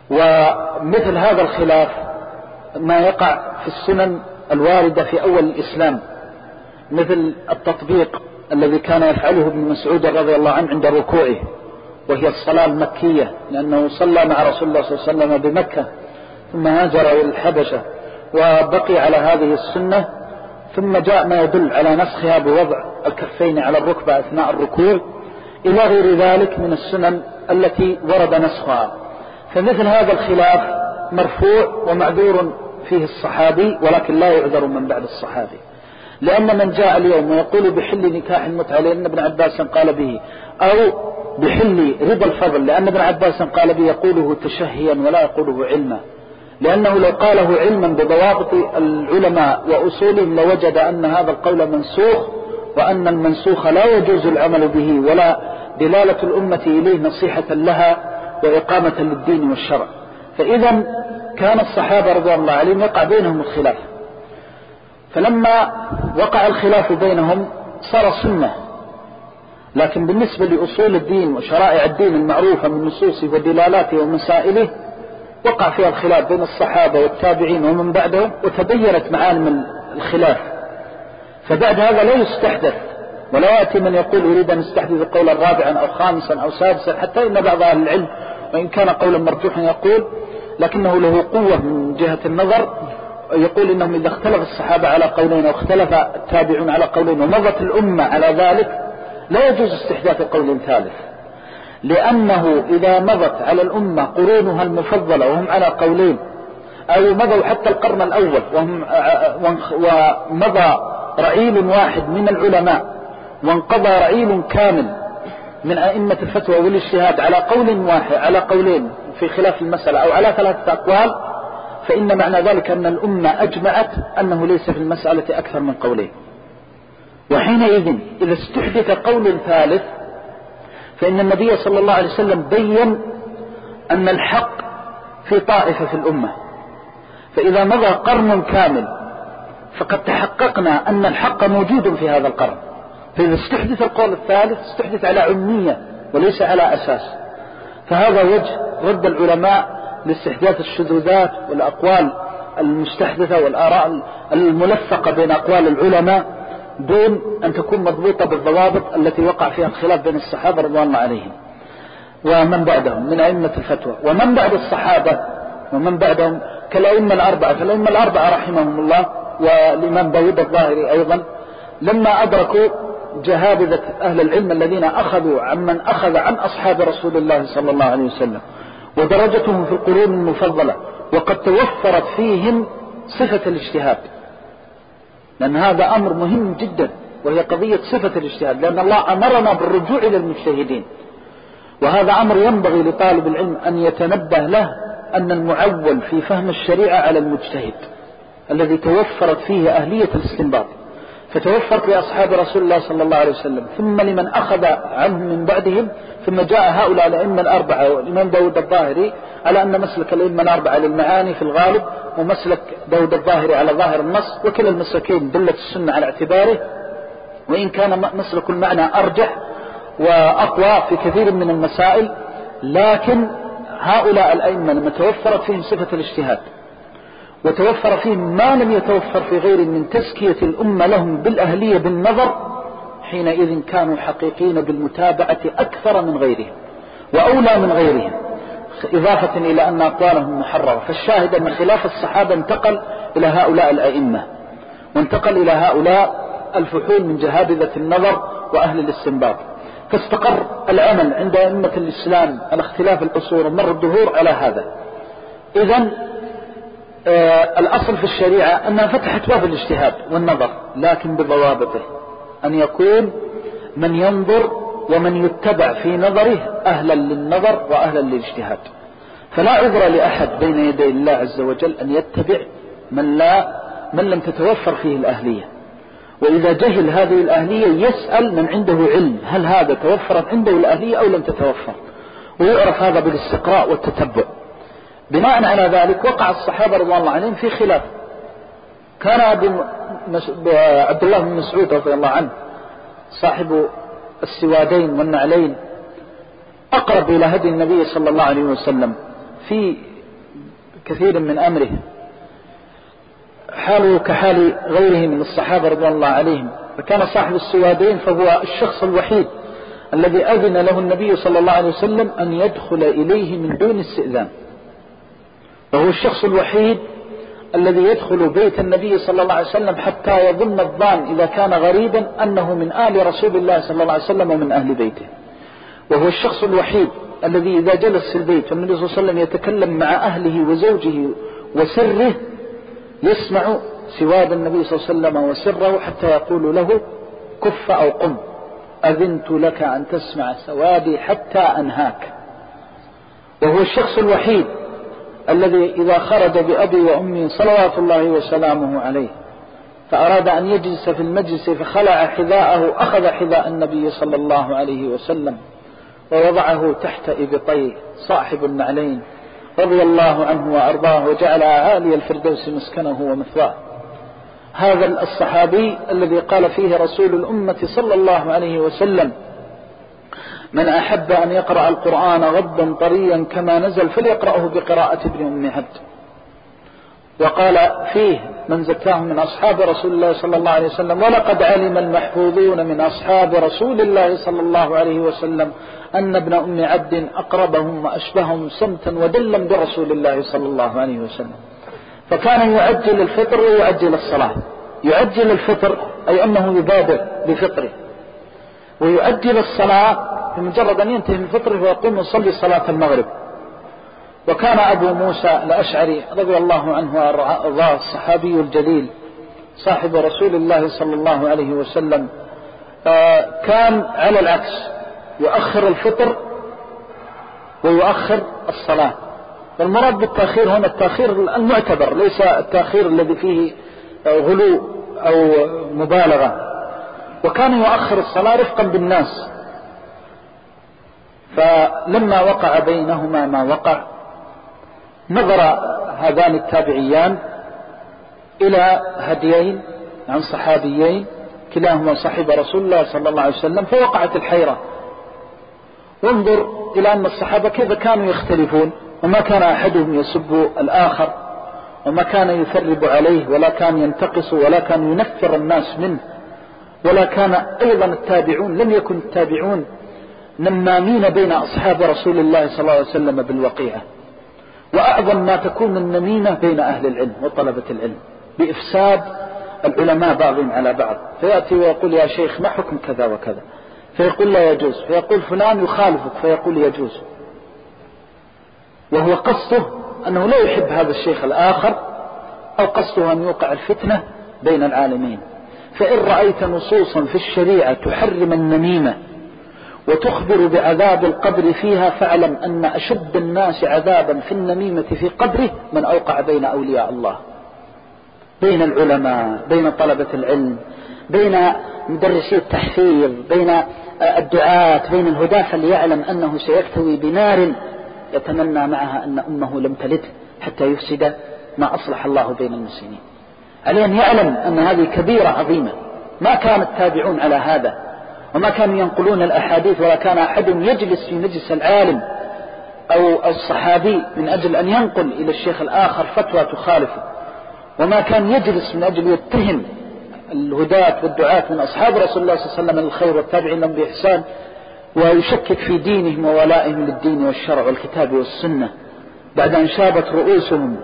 ومثل هذا الخلاف ما يقع في السنن الواردة في أول الإسلام، مثل التطبيق الذي كان يفعله ابن مسعود رضي الله عنه عند ركوعه، وهي الصلاة المكية، لأنه صلى مع رسول الله صلى الله عليه وسلم بمكة ثم هاجر إلى الحبشة وبقي على هذه السنة، ثم جاء ما يدل على نسخها بوضع الكفين على الركبة أثناء الركوع إلى غير ذلك من السنن التي ورد نسخها. فمثل هذا الخلاف مرفوع ومعذور فيه الصحابي، ولكن لا يعذر من بعد الصحابي، لأن من جاء اليوم ويقول بحل نكاح المتعة لأن ابن عباس قال به، أو بحل ربا الفضل لأن ابن عباس قال به، يقوله تشهيا ولا يقوله علما، لأنه لو قاله علما بضوابط العلماء وأصولهم لوجد أن هذا القول منسوخ، وأن المنسوخ لا يجوز العمل به ولا دلالة الأمة إليه نصيحة لها وإقامة للدين والشرع. فإذا كان الصحابة رضي الله عليهم يقع بينهم الخلاف، فلما وقع الخلاف بينهم صار سنة، لكن بالنسبة لأصول الدين وشرائع الدين المعروفة من نصوصه ودلالاته ومسائله وقع فيها الخلاف بين الصحابة والتابعين ومن بعدهم، وتبينت معالم الخلاف. فبعد هذا لا يستحدث، ولا يأتي من يقول أريد أن استحدث قولا رابعا أو خامسا أو سادسا، حتى إن بعض أهل العلم وإن كان قولا مرجوحا يقول لكنه له قوة من جهة النظر، يقول إنهم إذا اختلف الصحابة على قولين أو اختلف التابعون على قولين ومضت الأمة على ذلك لا يجوز استحداث قول ثالث، لأنه إذا مضت على الأمة قرونها المفضلة وهم على قولين، أو مضوا حتى القرن الأول وهم ومضى رعيل واحد من العلماء وانقضى رعيل كامل من أئمة الفتوى والاجتهاد على قول واحد على قولين في خلاف المسألة أو على ثلاثة أقوال، فإن معنى ذلك أن الأمة أجمعت أنه ليس في المسألة أكثر من قولين. وحينئذ إذا استحدث قول ثالث فإن النبي صلى الله عليه وسلم بين أن الحق في طائفة في الأمة، فإذا مضى قرن كامل فقد تحققنا أن الحق موجود في هذا القرن، فإذا استحدث القول الثالث استحدث على عمية وليس على أساس. فهذا وجه رد العلماء لاستحداث الشذوذات والأقوال المستحدثة والآراء الملفقة بين أقوال العلماء دون أن تكون مضبوطة بالضوابط التي وقع فيها الخلاف بين الصحابة رضوان الله عليهم ومن بعدهم من أئمة الفتوى ومن بعد الصحابة ومن بعدهم كالأئمة الأربعة. فالأئمة الأربعة رحمهم الله والإمام داود الظاهري أيضا لما أدركوا جهابذة أهل العلم الذين أخذوا عمن أخذ عن أصحاب رسول الله صلى الله عليه وسلم ودرجتهم في القرون المفضلة، وقد توفرت فيهم صفة الاجتهاد، لأن هذا أمر مهم جدا وهي قضية صفة الاجتهاد، لأن الله أمرنا بالرجوع إلى المجتهدين، وهذا أمر ينبغي لطالب العلم أن يتنبه له، أن المعول في فهم الشريعة على المجتهد الذي توفرت فيه أهلية الاستنباط، فتوفرت لأصحاب رسول الله صلى الله عليه وسلم ثم لمن أخذ عنهم من بعدهم، ثم جاء هؤلاء الأئمة الأربعة والإمام داود الظاهري على أن مسلك الأئمة الأربعة للمعاني في الغالب ومسلك داود الظاهري على ظاهر النص، وكلا المسلكين دلت السنة على اعتباره، وإن كان مسلك المعنى أرجح وأقوى في كثير من المسائل، لكن هؤلاء الأئمة لما توفرت فيهم صفة الاجتهاد وتوفر فيهم ما لم يتوفر في غير من تزكية الأمة لهم بالأهلية بالنظر، حينئذ كانوا حقيقين بالمتابعة أكثر من غيرهم وأولى من غيرهم، إضافة إلى أن أقوالهم محررة. فالشاهد أن خلاف الصحابة انتقل إلى هؤلاء الأئمة وانتقل إلى هؤلاء الفحول من جهابذة النظر وأهل الاستنباط، فاستقر العمل عند أئمة الإسلام على اختلاف الأصول ومر الدهور على هذا. إذن آه الأصل في الشريعة أنها فتحت باب الاجتهاد والنظر، لكن بضوابطه، أن يكون من ينظر ومن يتبع في نظره أهلا للنظر وأهلا للاجتهاد. فلا عذر لأحد بين يدي الله عز وجل أن يتبع من لا من لم تتوفر فيه الأهلية، وإذا جهل هذه الأهلية يسأل من عنده علم هل هذا توفرت عنده الأهلية أو لم تتوفر، ويعرف هذا بالاستقراء والتتبع. بناء على ذلك وقع الصحابة رضوان الله عليهم في خلاف. كان عبد الله بن مسعود رضي الله عنه صاحب السوادين والنعلين أقرب إلى هدي النبي صلى الله عليه وسلم في كثير من أمره، حاله كحال غيره من الصحابة رضي الله عليهم. فكان صاحب السوادين فهو الشخص الوحيد الذي أذن له النبي صلى الله عليه وسلم أن يدخل إليه من دون استئذان، وهو الشخص الوحيد الذي يدخل بيت النبي صلى الله عليه وسلم حتى يظن الظان إذا كان غريبا أنه من آل رسول الله صلى الله عليه وسلم ومن أهل بيته. وهو الشخص الوحيد الذي إذا جلس في البيت والنبي صلى الله عليه وسلم يتكلم مع أهله وزوجه وسره يسمع سواد النبي صلى الله عليه وسلم وسره حتى يقول له كف أو قم، أذنت لك أن تسمع سوادي حتى أنهاك. وهو الشخص الوحيد الذي إذا خرج بأبي وأمي صلوات الله وسلامه عليه فأراد أن يجلس في المجلس فخلع حذاءه أخذ حذاء النبي صلى الله عليه وسلم ووضعه تحت إبطيه صاحب النعلين رضي الله عنه وأرضاه وجعل عالي الفردوس مسكنه ومثواه. هذا الصحابي الذي قال فيه رسول الأمة صلى الله عليه وسلم: من أحب أن يقرأ القرآن غضا طريا كما نزل فليقرأه بقراءة ابن أم عبد. وقال فيه من زكاه من أصحاب رسول الله صلى الله عليه وسلم: ولقد علم المحفوظون من أصحاب رسول الله صلى الله عليه وسلم أن ابن أم عبد أقربهم وأشبههم سمتا ودلا برسول الله صلى الله عليه وسلم. فكان يعجل الفطر ويعجل الصلاة. يعجل الفطر أي أنه يبادر بفطره، ويؤجل الصلاة بمجرد أن ينتهي من فطره ويقوم يصلي صلاة المغرب. وكان أبو موسى الأشعري رضي الله عنه وأرضاه الصحابي الجليل صاحب رسول الله صلى الله عليه وسلم كان على العكس يؤخر الفطر ويؤخر الصلاة. والمراد بالتأخير هنا التأخير المعتبر، ليس التأخير الذي فيه غلو أو مبالغة. وكان يؤخر الصلاة رفقا بالناس. فلما وقع بينهما ما وقع نظر هذان التابعيان إلى هديين عن صحابيين كلاهما صاحب رسول الله صلى الله عليه وسلم، فوقعت الحيرة. وانظر إلى أن الصحابة كيف كانوا يختلفون، وما كان أحدهم يسب الآخر، وما كان يثرب عليه، ولا كان ينتقص، ولا كان ينفر الناس منه، ولا كان أيضا التابعون لم يكن التابعون نمامين بين أصحاب رسول الله صلى الله عليه وسلم بالوقيعة. وأعظم ما تكون النميمة بين أهل العلم وطلبة العلم بإفساد العلماء بعضهم على بعض. فيأتي ويقول: يا شيخ ما حكم كذا وكذا؟ فيقول: لا يجوز. فيقول: فلان يخالفك، فيقول: يجوز. وهو قصده أنه لا يحب هذا الشيخ الآخر، أو قصده أن يوقع الفتنة بين العالمين. فإن رأيت نصوصا في الشريعة تحرم النميمة وتخبر بعذاب القبر فيها فاعلم أن أشد الناس عذابا في النميمة في قبره من أوقع بين أولياء الله، بين العلماء، بين طلبة العلم، بين مدرسي التحفيظ، بين الدعاة، بين الهداة، فليعلم أنه سيكتوي بنار يتمنى معها أن أمه لم تلده حتى يفسد ما أصلح الله بين المسلمين. عليه أن يعلم أن هذه كبيرة عظيمة. ما كان التابعون على هذا، وما كانوا ينقلون الأحاديث، ولا كان أحد يجلس في مجلس العالم أو الصحابي من أجل أن ينقل إلى الشيخ الآخر فتوى تخالفه، وما كان يجلس من أجل يتهم الهداة والدعاة من أصحاب رسول الله صلى الله عليه وسلم الخير والتابعين لهم بإحسان ويشكك في دينهم وولائهم للدين والشرع والكتاب والسنة بعد أن شابت رؤوسهم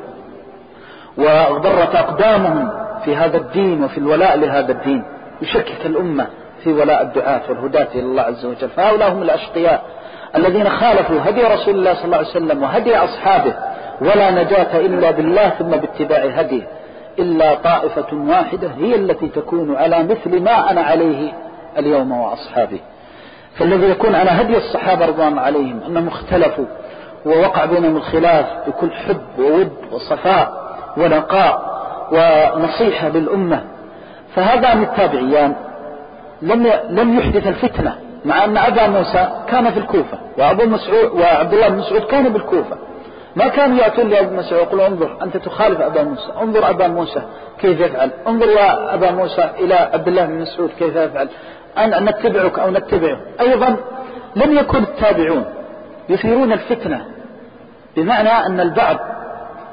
واغبرت أقدامهم في هذا الدين وفي الولاء لهذا الدين. يشكك الأمة في ولاء الدعاة والهداة إلى الله عز وجل. فهؤلاء هم الأشقياء الذين خالفوا هدي رسول الله صلى الله عليه وسلم وهدي أصحابه، ولا نجاة إلا بالله ثم باتباع هديه، إلا طائفة واحدة هي التي تكون على مثل ما أنا عليه اليوم وأصحابي. فالذي يكون على هدي الصحابة رضوان عليهم أنهم اختلفوا ووقع بينهم الخلاف بكل حب وود وصفاء ونقاء ونصيحة للأمة، فهذا من التابعيان لم لم يحدث الفتنة، مع أن أبا موسى كان في الكوفة وأبو مسعود وعبد الله بن مسعود كان بالكوفة. ما كانوا يأتون لأبو مسعود ويقولون: انظر أنت تخالف أبا موسى، انظر أبا موسى كيف يفعل، انظر يا أبا موسى إلى عبد الله بن مسعود كيف يفعل، أن نتبعك أو نتبعه. أيضا لم يكن التابعون يثيرون الفتنة، بمعنى أن البعض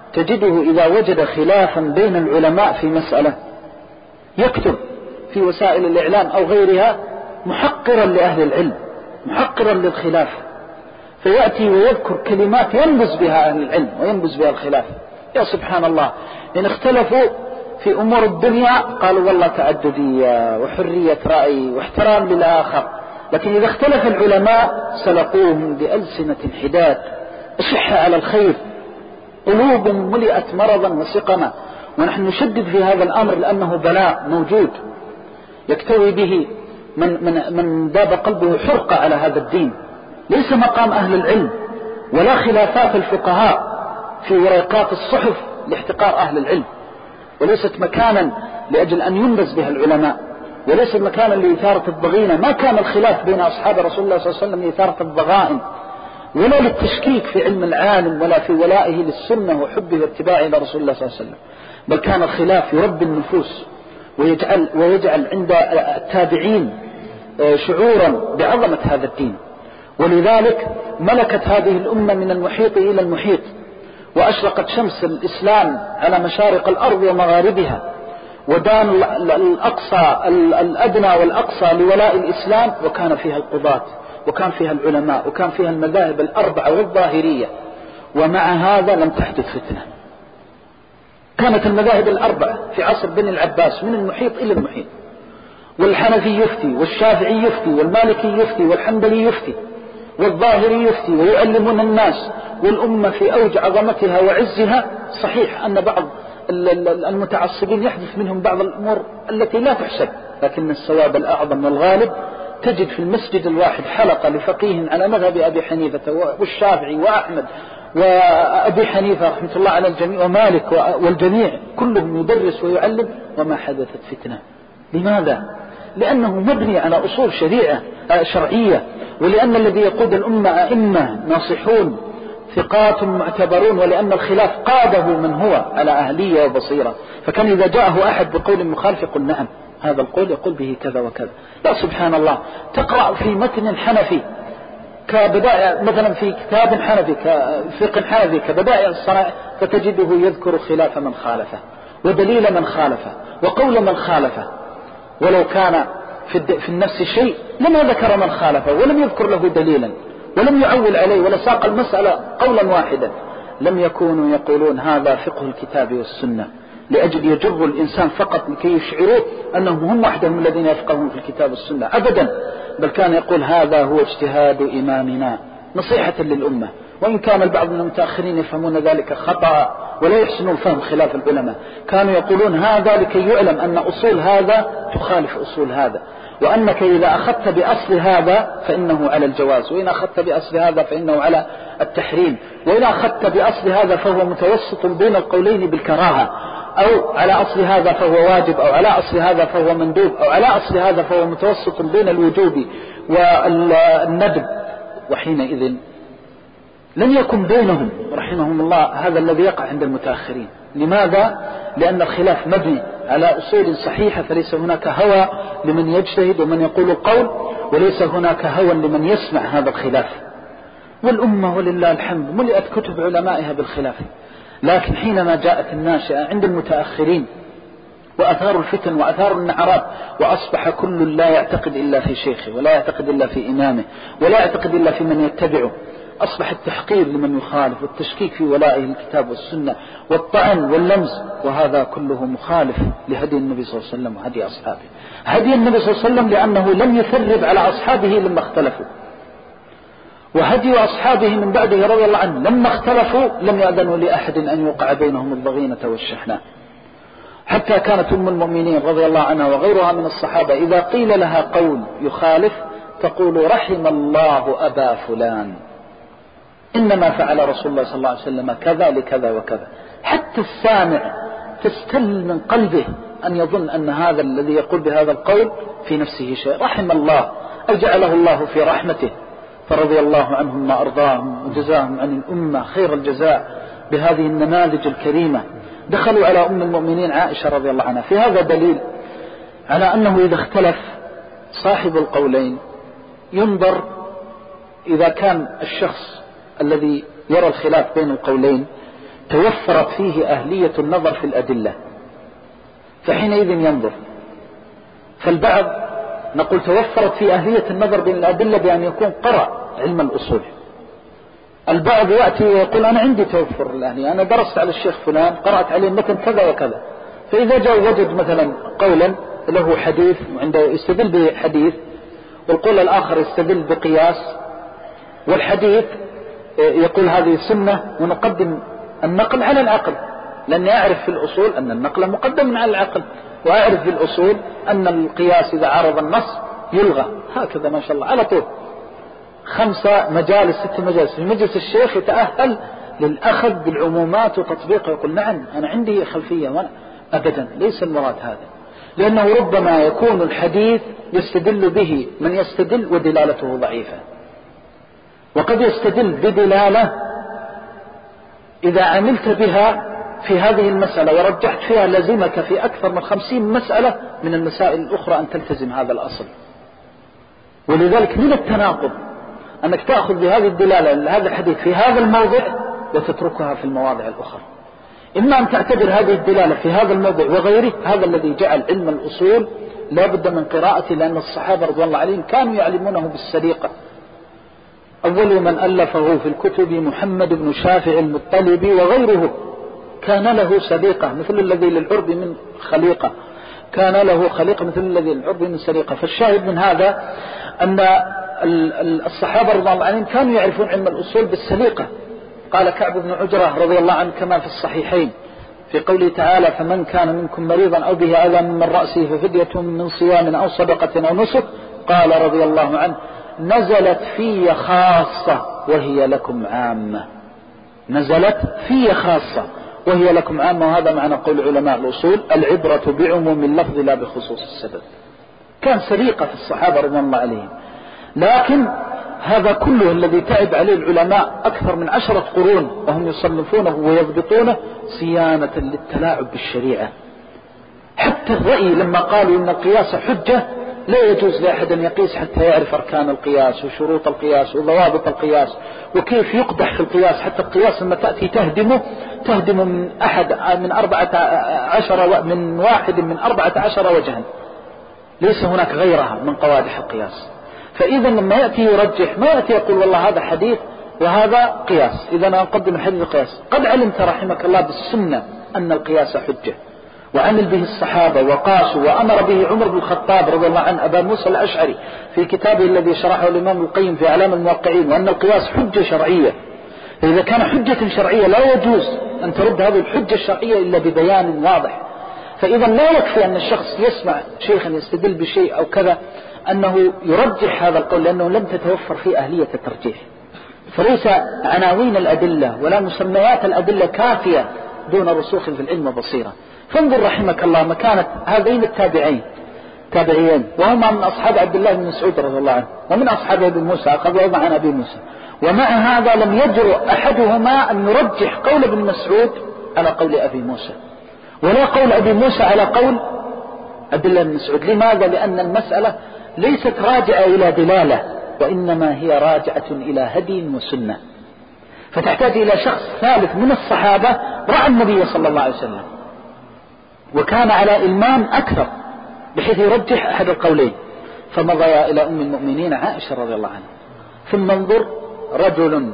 تجده إذا وجد خلافا بين العلماء في مسألة يكتب في وسائل الإعلام أو غيرها محقرا لأهل العلم، محقرا للخلاف، فيأتي ويذكر كلمات ينبز بها أهل العلم وينبز بها الخلاف. يا سبحان الله، إن اختلفوا في أمور الدنيا قالوا والله تعددية وحرية رأي واحترام للآخر، لكن إذا اختلف العلماء سلقوهم بألسنة حداد أشح على الخير، قلوب ملئت مرضا وسقما. ونحن نشدد في هذا الأمر لأنه بلاء موجود يكتوي به من, من, من داب قلبه حرقة على هذا الدين. ليس مقام أهل العلم ولا خلافات الفقهاء في ورقات الصحف لاحتقار أهل العلم، وليست مكانا لأجل أن ينبز بها العلماء، وليست مكانا لإثارة الضغينة. ما كان الخلاف بين أصحاب رسول الله صلى الله عليه وسلم لإثارة الضغائن ولا للتشكيك في علم العالم ولا في ولائه للسنة وحبه واتباعه إلى رسول الله صلى الله عليه وسلم، بل كان الخلاف يربي النفوس ويجعل, ويجعل عند التابعين شعورا بعظمة هذا الدين. ولذلك ملكت هذه الأمة من المحيط إلى المحيط، وأشرقت شمس الإسلام على مشارق الأرض ومغاربها، ودان الأقصى الأدنى والأقصى لولاء الإسلام، وكان فيها القضاة وكان فيها العلماء وكان فيها المذاهب الأربعة والظاهرية. ومع هذا لم تحدث فتنة. كانت المذاهب الأربعة في عصر بني العباس من المحيط إلى المحيط، والحنفي يفتي والشافعي يفتي والمالكي يفتي والحنبلي يفتي والظاهري يفتي ويعلمون الناس، والأمة في أوج عظمتها وعزها. صحيح أن بعض المتعصبين يحدث منهم بعض الأمور التي لا تحسب، لكن الصواب الأعظم والغالب تجد في المسجد الواحد حلقة لفقيه على مذهب أبي حنيفة والشافعي وأحمد وأبي حنيفة رحمة الله على الجميع ومالك والجميع، كلهم يدرس ويعلم وما حدثت فتنة. لماذا؟ لأنه مبني على أصول شريعة شرعية، ولأن الذي يقود الأمة أئمة ناصحون ثقات معتبرون، ولأن الخلاف قاده من هو على أهلية وبصيرة. فكان إذا جاءه أحد بقول مخالف يقول نعم هذا القول يقول به كذا وكذا. لا سبحان الله، تقرأ في متن حنفي كبدائع مثلا في كتاب حنفي كفقه حنفي كبدائع الصنائع، فتجده يذكر خلاف من خالفه ودليل من خالفه وقول من خالفه، ولو كان في النفس شيء لما ذكر من خالفه ولم يذكر له دليلا ولم يعول عليه ولا ساق المسألة قولا واحدا. لم يكونوا يقولون هذا فقه الكتاب والسنة لأجل يجر الإنسان فقط لكي يشعروا أنهم هم وحدهم الذين يفقهون في الكتاب والسنة، أبدا، بل كان يقول هذا هو اجتهاد إمامنا نصيحة للأمة. وإن كان البعض من المتأخرين يفهمون ذلك خطأ ولا يحسنون فهم خلاف العلماء، كانوا يقولون هذا لكي يعلم أن أصول هذا تخالف أصول هذا، وأنك إذا أخذت بأصل هذا فإنه على الجواز، وإن أخذت بأصل هذا فإنه على التحريم، وإن أخذت بأصل هذا فهو متوسط بين القولين بالكراهة، أو على أصل هذا فهو واجب، أو على أصل هذا فهو مندوب، أو على أصل هذا فهو متوسط بين الوجوب والندب. وحينئذ لم يكن بينهم رحمهم الله هذا الذي يقع عند المتأخرين. لماذا؟ لأن الخلاف مبني على أصول صحيحة، فليس هناك هوى لمن يجتهد ومن يقول القول، وليس هناك هوى لمن يسمع هذا الخلاف. والأمة ولله الحمد ملئت كتب علمائها بالخلاف، لكن حينما جاءت الناشئة عند المتأخرين وأثار الفتن وأثار النعرات، وأصبح كل لا يعتقد إلا في شيخه ولا يعتقد إلا في إمامه ولا يعتقد إلا في من يتبعه، أصبح التحقير لمن يخالف والتشكيك في ولائه الكتاب والسنة والطعن واللمز، وهذا كله مخالف لهدي النبي صلى الله عليه وسلم وهدي أصحابه. هدي النبي صلى الله عليه وسلم لأنه لم يثرب على أصحابه لما اختلفوا، وهدي أصحابه من بعده رضي الله عنه لما اختلفوا لم يأذنوا لأحد أن يوقع بينهم الضغينة والشحناء. حتى كانت أم المؤمنين رضي الله عنها وغيرها من الصحابة إذا قيل لها قول يخالف تقول رحم الله أبا فلان، إنما فعل رسول الله صلى الله عليه وسلم كذا لكذا وكذا. حتى السامع تستل من قلبه أن يظن أن هذا الذي يقول بهذا القول في نفسه شيء. رحم الله، أجعله الله في رحمته، فرضي الله عنهم ما أرضاهم وجزاهم عن الأمة خير الجزاء بهذه النماذج الكريمة. دخلوا على أم المؤمنين عائشة رضي الله عنها. في هذا دليل على أنه إذا اختلف صاحب القولين ينظر إذا كان الشخص الذي يرى الخلاف بين القولين توفرت فيه أهلية النظر في الأدلة فحينئذ ينظر. فالبعض نقول توفرت في أهلية النظر بين الأدلة بأن يكون قرأ علم الأصول. البعض يأتي ويقول أنا عندي توفر الأهلية، أنا درست على الشيخ فلان قرأت عليه متن كذا وكذا، فإذا جاء وجد مثلا قولا له حديث عنده يستدل بحديث والقول الآخر يستدل بقياس، والحديث يقول هذه سنة ونقدم النقل على العقل، لأني أعرف في الأصول أن النقل مقدم على العقل، وأعرف في الأصول أن القياس إذا عارض النص يلغى. هكذا ما شاء الله على طول خمسة مجالس ست مجالس في مجلس الشيخ يتأهل للأخذ بالعمومات وتطبيقه، يقول نعم أنا عندي خلفية. وأنا أبدا ليس المراد هذا، لأنه ربما يكون الحديث يستدل به من يستدل ودلالته ضعيفة، وقد يستدل بدلالة إذا عملت بها في هذه المسألة ورجحت فيها لزمك في أكثر من خمسين مسألة من المسائل الأخرى أن تلتزم هذا الأصل. ولذلك من التناقض أنك تأخذ بهذه الدلالة لهذا الحديث في هذا الموضع وتتركها في المواضع الأخرى. إما أن تعتبر هذه الدلالة في هذا الموضع وغيره، هذا الذي جعل علم الأصول لا بد من قراءته، لأن الصحابة رضي الله عليهم كانوا يعلمونه بالسليقة. أول من ألفه في الكتب محمد بن شافع المطلبي وغيره، كان له سليقة مثل الذي للعرب من خليقة، كان له خليقة مثل الذي للعرب من سليقة. فالشاهد من هذا أن الصحابة رضي الله عنهم كانوا يعرفون علم الأصول بالسليقة. قال كعب بن عجرة رضي الله عنه كما في الصحيحين في قوله تعالى فمن كان منكم مريضا أو به أذى من رأسه ففدية من صيام أو صدقة أو نسك، قال رضي الله عنه نزلت في خاصة وهي لكم عامة. نزلت في خاصة وهي لكم عامة، وهذا معنى قول علماء الأصول العبرة بعموم اللفظ لا بخصوص السبب. كان سليقة في الصحابة رضي الله عليهم، لكن هذا كله الذي تعب عليه العلماء أكثر من عشرة قرون وهم يصنفونه ويضبطونه صيانة للتلاعب بالشريعة. حتى الرأي لما قالوا إن القياس حجة لا يجوز لأحد أن يقيس حتى يعرف أركان القياس وشروط القياس وضوابط القياس وكيف يقدح في القياس. حتى القياس لما تأتي تهدمه تهدم من أحد من أربعة عشر من واحد من أربعة عشر وجها، ليس هناك غيرها من قوادح القياس. فإذا لما يأتي يرجح ما يأتي يقول والله هذا حديث وهذا قياس، إذا أنا أقدم الحديث القياس. قد علمت رحمك الله بالسنة أن القياس حجة وعمل به الصحابة وقاسوا، وأمر به عمر بن الخطاب رضي الله عنه أبا موسى الأشعري في كتابه الذي شرحه الإمام القيم في أعلام الموقعين، وأن القياس حجة شرعية. فإذا كان حجة شرعية لا يجوز أن ترد هذه الحجة الشرعية إلا ببيان واضح. فإذا لا يكفي أن الشخص يسمع شيخا يستدل بشيء أو كذا أنه يرجح هذا القول، لأنه لم تتوفر فيه أهلية الترجيح. فليس عناوين الأدلة ولا مسميات الأدلة كافية دون رسوخ في العلم وبصيرة. فانظر رحمك الله مكانة هذين التابعين تابعين، وهما من أصحاب عبد الله بن مسعود رضي الله عنه ومن أصحاب أبي موسى، أخذ أيضا عن أبي موسى، ومع هذا لم يجرؤ أحدهما أن يرجح قول ابن مسعود على قول أبي موسى، ولا قول أبي موسى على قول عبد الله بن مسعود. لماذا؟ لأن المسألة ليست راجعة إلى دلالة، وإنما هي راجعة إلى هدي وسنة، فتحتاج إلى شخص ثالث من الصحابة رأى النبي صلى الله عليه وسلم وكان على إلمام أكثر بحيث يرجح أحد القولين. فمضى إلى أم المؤمنين عائشة رضي الله عنها. ثم انظر رجل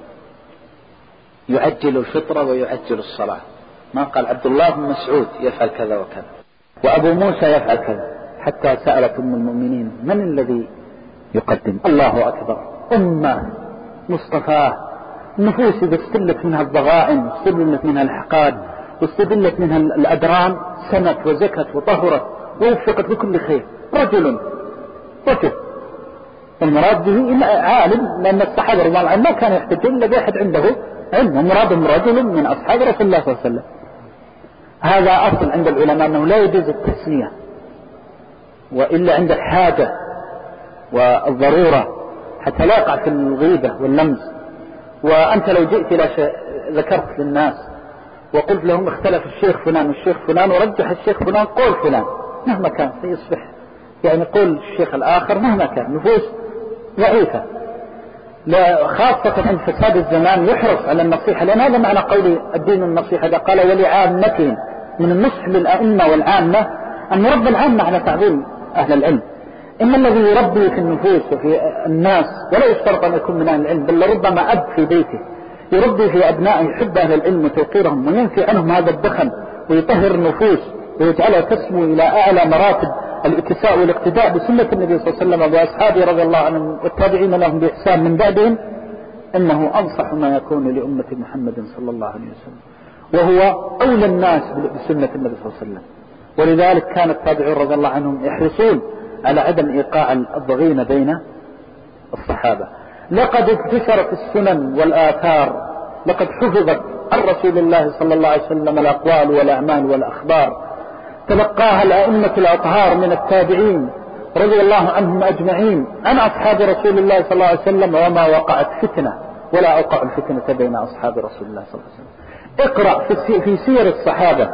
يعجل الفطرة ويعجل الصلاة، ما قال عبد الله بن مسعود يفعل كذا وكذا وأبو موسى يفعل كذا، حتى سألت أم المؤمنين من الذي يقدم؟ الله أكبر، أمة مصطفاه، نفوس إذا استلت منها الضغائن استلت منها الحقاد واستدلت منها الأدران سنت وزكت وطهرت ووفقت بكل خير. رجل رجل المراد به عالم، لأن الصحابة رضي الله عنهم ما كانوا يحتجون إلا بأحد عنده علم، ومرادهم رجل من أصحاب رسول الله صلى الله عليه وسلم. هذا أصل عند العلماء أنه لا يجوز التسمية وإلا عند الحاجة والضرورة حتى لا يقع في الغيبة واللمز. وأنت لو جئت إلى ذكرت للناس وقلت لهم اختلف الشيخ فلان والشيخ فلان ورجح الشيخ فلان قول فلان مهما كان سيصبح يعني قول الشيخ الآخر مهما كان نفوس ضعيفة. خاصة عند فساد الزمان يحرص على النصيحة، لأن هذا معنى قول الدين النصيحة. إذا قال ولعامتهم، من النصح للأئمة والعامة أن نربي العامة على تعظيم أهل العلم. إما الذي يربي في النفوس وفي الناس، ولا يشترط أن يكون من أهل العلم، بل ربما أب في بيته يربي في أبنائه يحب أهل العلم وتوقيرهم وينفي عنهم هذا الدخل ويطهر النفوس ويجعلها تسمو إلى أعلى مراتب الاتساء والاقتداء بسنة النبي صلى الله عليه وسلم وأصحابه رضي الله عنهم والتابعين لهم بإحسان من بعدهم، إنه أنصح ما يكون لأمة محمد صلى الله عليه وسلم، وهو أولى الناس بسنة النبي صلى الله عليه وسلم. ولذلك كان التابعين رضي الله عنهم يحرصون على عدم إيقاع الضغين بين الصحابة. لقد انتشرت السنن والآثار، لقد حفظت عن رسول الله صلى الله عليه وسلم الأقوال والأعمال والأخبار، تلقاها الأئمة الأطهار من التابعين رضي الله عنهم أجمعين عن أصحاب رسول الله صلى الله عليه وسلم، وما وقعت فتنة ولا أوقع الفتنة بين أصحاب رسول الله صلى الله عليه وسلم. اقرأ في سير الصحابة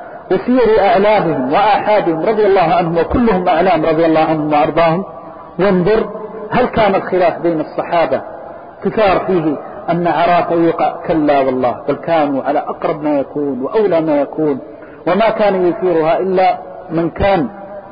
وسير أعلامهم وآحادهم رضي الله عنهم، وكلهم أعلام رضي الله عنهم وأرضاهم، وانظر هل كان الخلاف بين الصحابة كثار فيه أن عراك يقع؟ كلا والله، بل كانوا على أقرب ما يكون وأولى ما يكون، وما كان يثيرها إلا من كان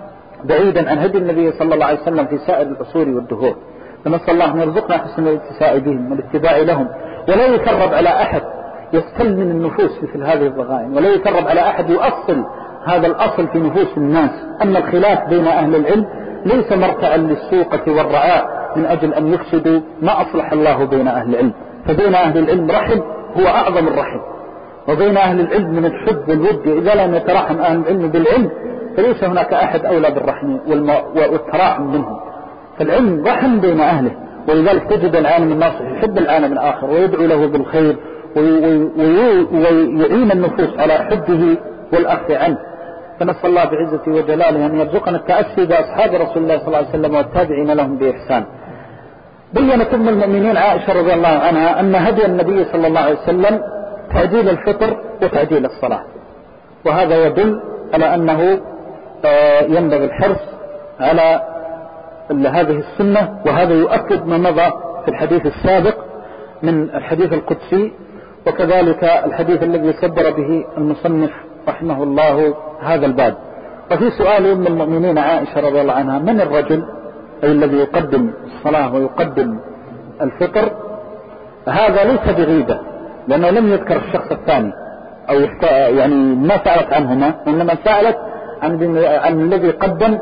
بعيدا عن هدي النبي صلى الله عليه وسلم في سائر العصور والدهور. فنسأل الله أن يرزقنا حسن الاتساع بهم والاتباع لهم، ولا يكرب على أحد يستل من النفوس مثل هذه الضغائن، ولا يكرب على أحد يؤصل هذا الأصل في نفوس الناس، أن الخلاف بين أهل العلم ليس مرتعا للسوقة والرعاء من أجل أن يفسدوا ما أصلح الله بين أهل العلم. فبين أهل العلم رحم هو أعظم الرحم، وبين أهل العلم من الحب والود. إذا لم يتراحم أهل العلم بالعلم فليس هناك أحد أولى بالرحم والتراحم منهم. فالعلم رحم بين أهله، ولذلك تجد العالم الناصح يحب العالم الآخر ويدعو له بالخير ويعين النفوس على حبه والأخذ عنه. فنسأل الله بعزته وجلاله أن يرزقنا التأسي بأصحاب رسول الله صلى الله عليه وسلم والتابعين لهم بإحسان. بيّنت أم المؤمنين عائشة رضي الله عنها أن هدي النبي صلى الله عليه وسلم تعجيل الفطر وتعجيل الصلاة، وهذا يدل على أنه ينبغي الحرص على هذه السنة، وهذا يؤكد ما مضى في الحديث السابق من الحديث القدسي، وكذلك الحديث الذي صدر به المصنف رحمه الله هذا الباب. وفي سؤال أم المؤمنين عائشة رضي الله عنها: من الرجل أي الذي يقدم الصلاة ويقدم الفطر؟ هذا ليس بغيبة، لأنه لم يذكر الشخص الثاني أو يعني ما سألت عنهما، إنما سألت عن, عن الذي قدم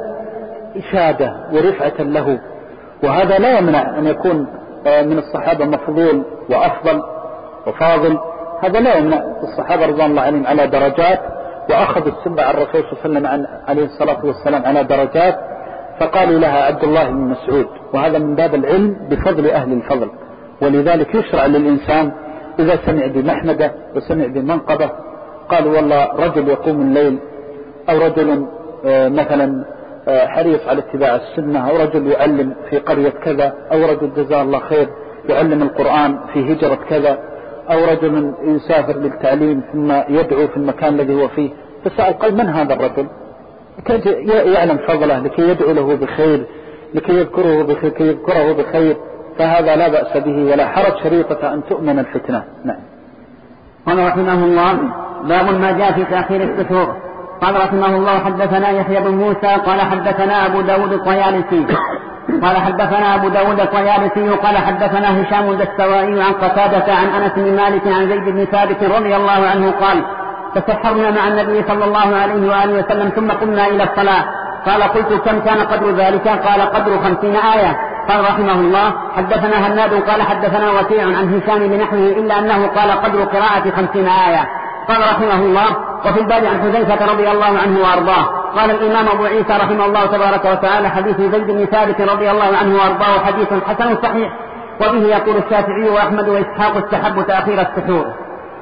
إشادة ورفعة له، وهذا لا يمنع أن يكون من الصحابة مفضول وأفضل وفاضل، هذا لا يمنع. الصحابة رضوان الله عليهم على درجات، وأخذوا السنة عن الرسول صلى الله عليه وسلم عليه الصلاة والسلام على درجات، فقالوا لها عبد الله بن مسعود، وهذا من باب العلم بفضل أهل الفضل. ولذلك يشرع للإنسان إذا سمع بمحمدة وسمع بمنقبة، قالوا والله رجل يقوم الليل، أو رجل مثلا حريص على اتباع السنة، أو رجل يعلم في قرية كذا، أو رجل جزاه الله خير يعلم القرآن في هجرة كذا، أو رجل يسافر للتعليم ثم يدعو في المكان الذي هو فيه. فسأل قال: من هذا الرجل؟ لكي يعلم فضله، لكي يدعو له بخير، لكي يذكره بخير, لكي يذكره بخير فهذا لا بأس به ولا حرج، شريطة أن تؤمن الفتنة. نعم. قال رحمه الله: باب ما جاء في تأخير السحور. قال رحمه الله: حدثنا يحيى بن موسى قال حدثنا أبو داود الطيالسي قال حدثنا أبو داود الطيالسي قال حدثنا هشام الدستوائي عن قتادة عن أنس بن مالك عن زيد بن ثابت رضي الله عنه قال: تسحرنا مع النبي صلى الله عليه وآله وسلم ثم قمنا إلى الصلاة. قال: قلت: كم كان قدر ذلك؟ قال: قدر خمسين آية. قال رحمه الله: حدثنا هناد قال حدثنا وكيع عن هشام بنحوه إلا أنه قال: قدر قراءة خمسين آية. قال رحمه الله: وفي الباب عن حذيفة رضي الله عنه وأرضاه. قال الإمام أبو عيسى رحمه الله تبارك وتعالى: حديث زيد بن ثابت رضي الله عنه وأرضاه حديث حسن صحيح، وبه يقول الشافعي وأحمد وإسحاق استحب تأخير السحور.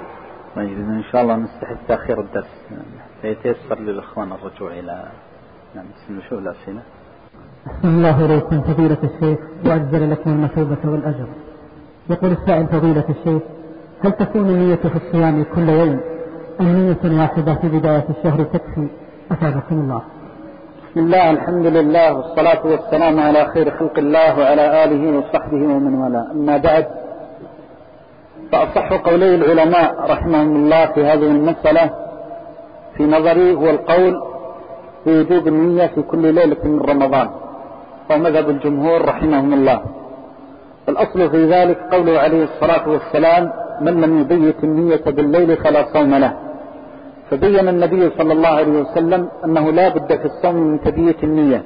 طيب إن شاء الله نستحب تأخير الدرس فيتيسر للإخوان الرجوع إلى نعم نشوف الأسئلة. أحسن الله إليكم فضيلة الشيخ وأجزل لكم المثوبة والأجر. يقول السائل: فضيلة الشيخ، هل تكون النية في الصيام كل يوم أم نية واحدة في بداية الشهر تكفي؟ أثابكم الله. بسم الله، الحمد لله، والصلاة والسلام على خير خلق الله وعلى آله وصحبه ومن والاه. أما بعد، فأصح قولي العلماء رحمهم الله في هذه المسألة في نظري هو القول بوجوب النية في كل ليلة من رمضان، ومذهب الجمهور رحمهم الله. والأصل في ذلك قوله عليه الصلاة والسلام: من لم يبيت النية بالليل فلا صوم له. فبين النبي صلى الله عليه وسلم أنه لا بد في الصوم من تبييت النية،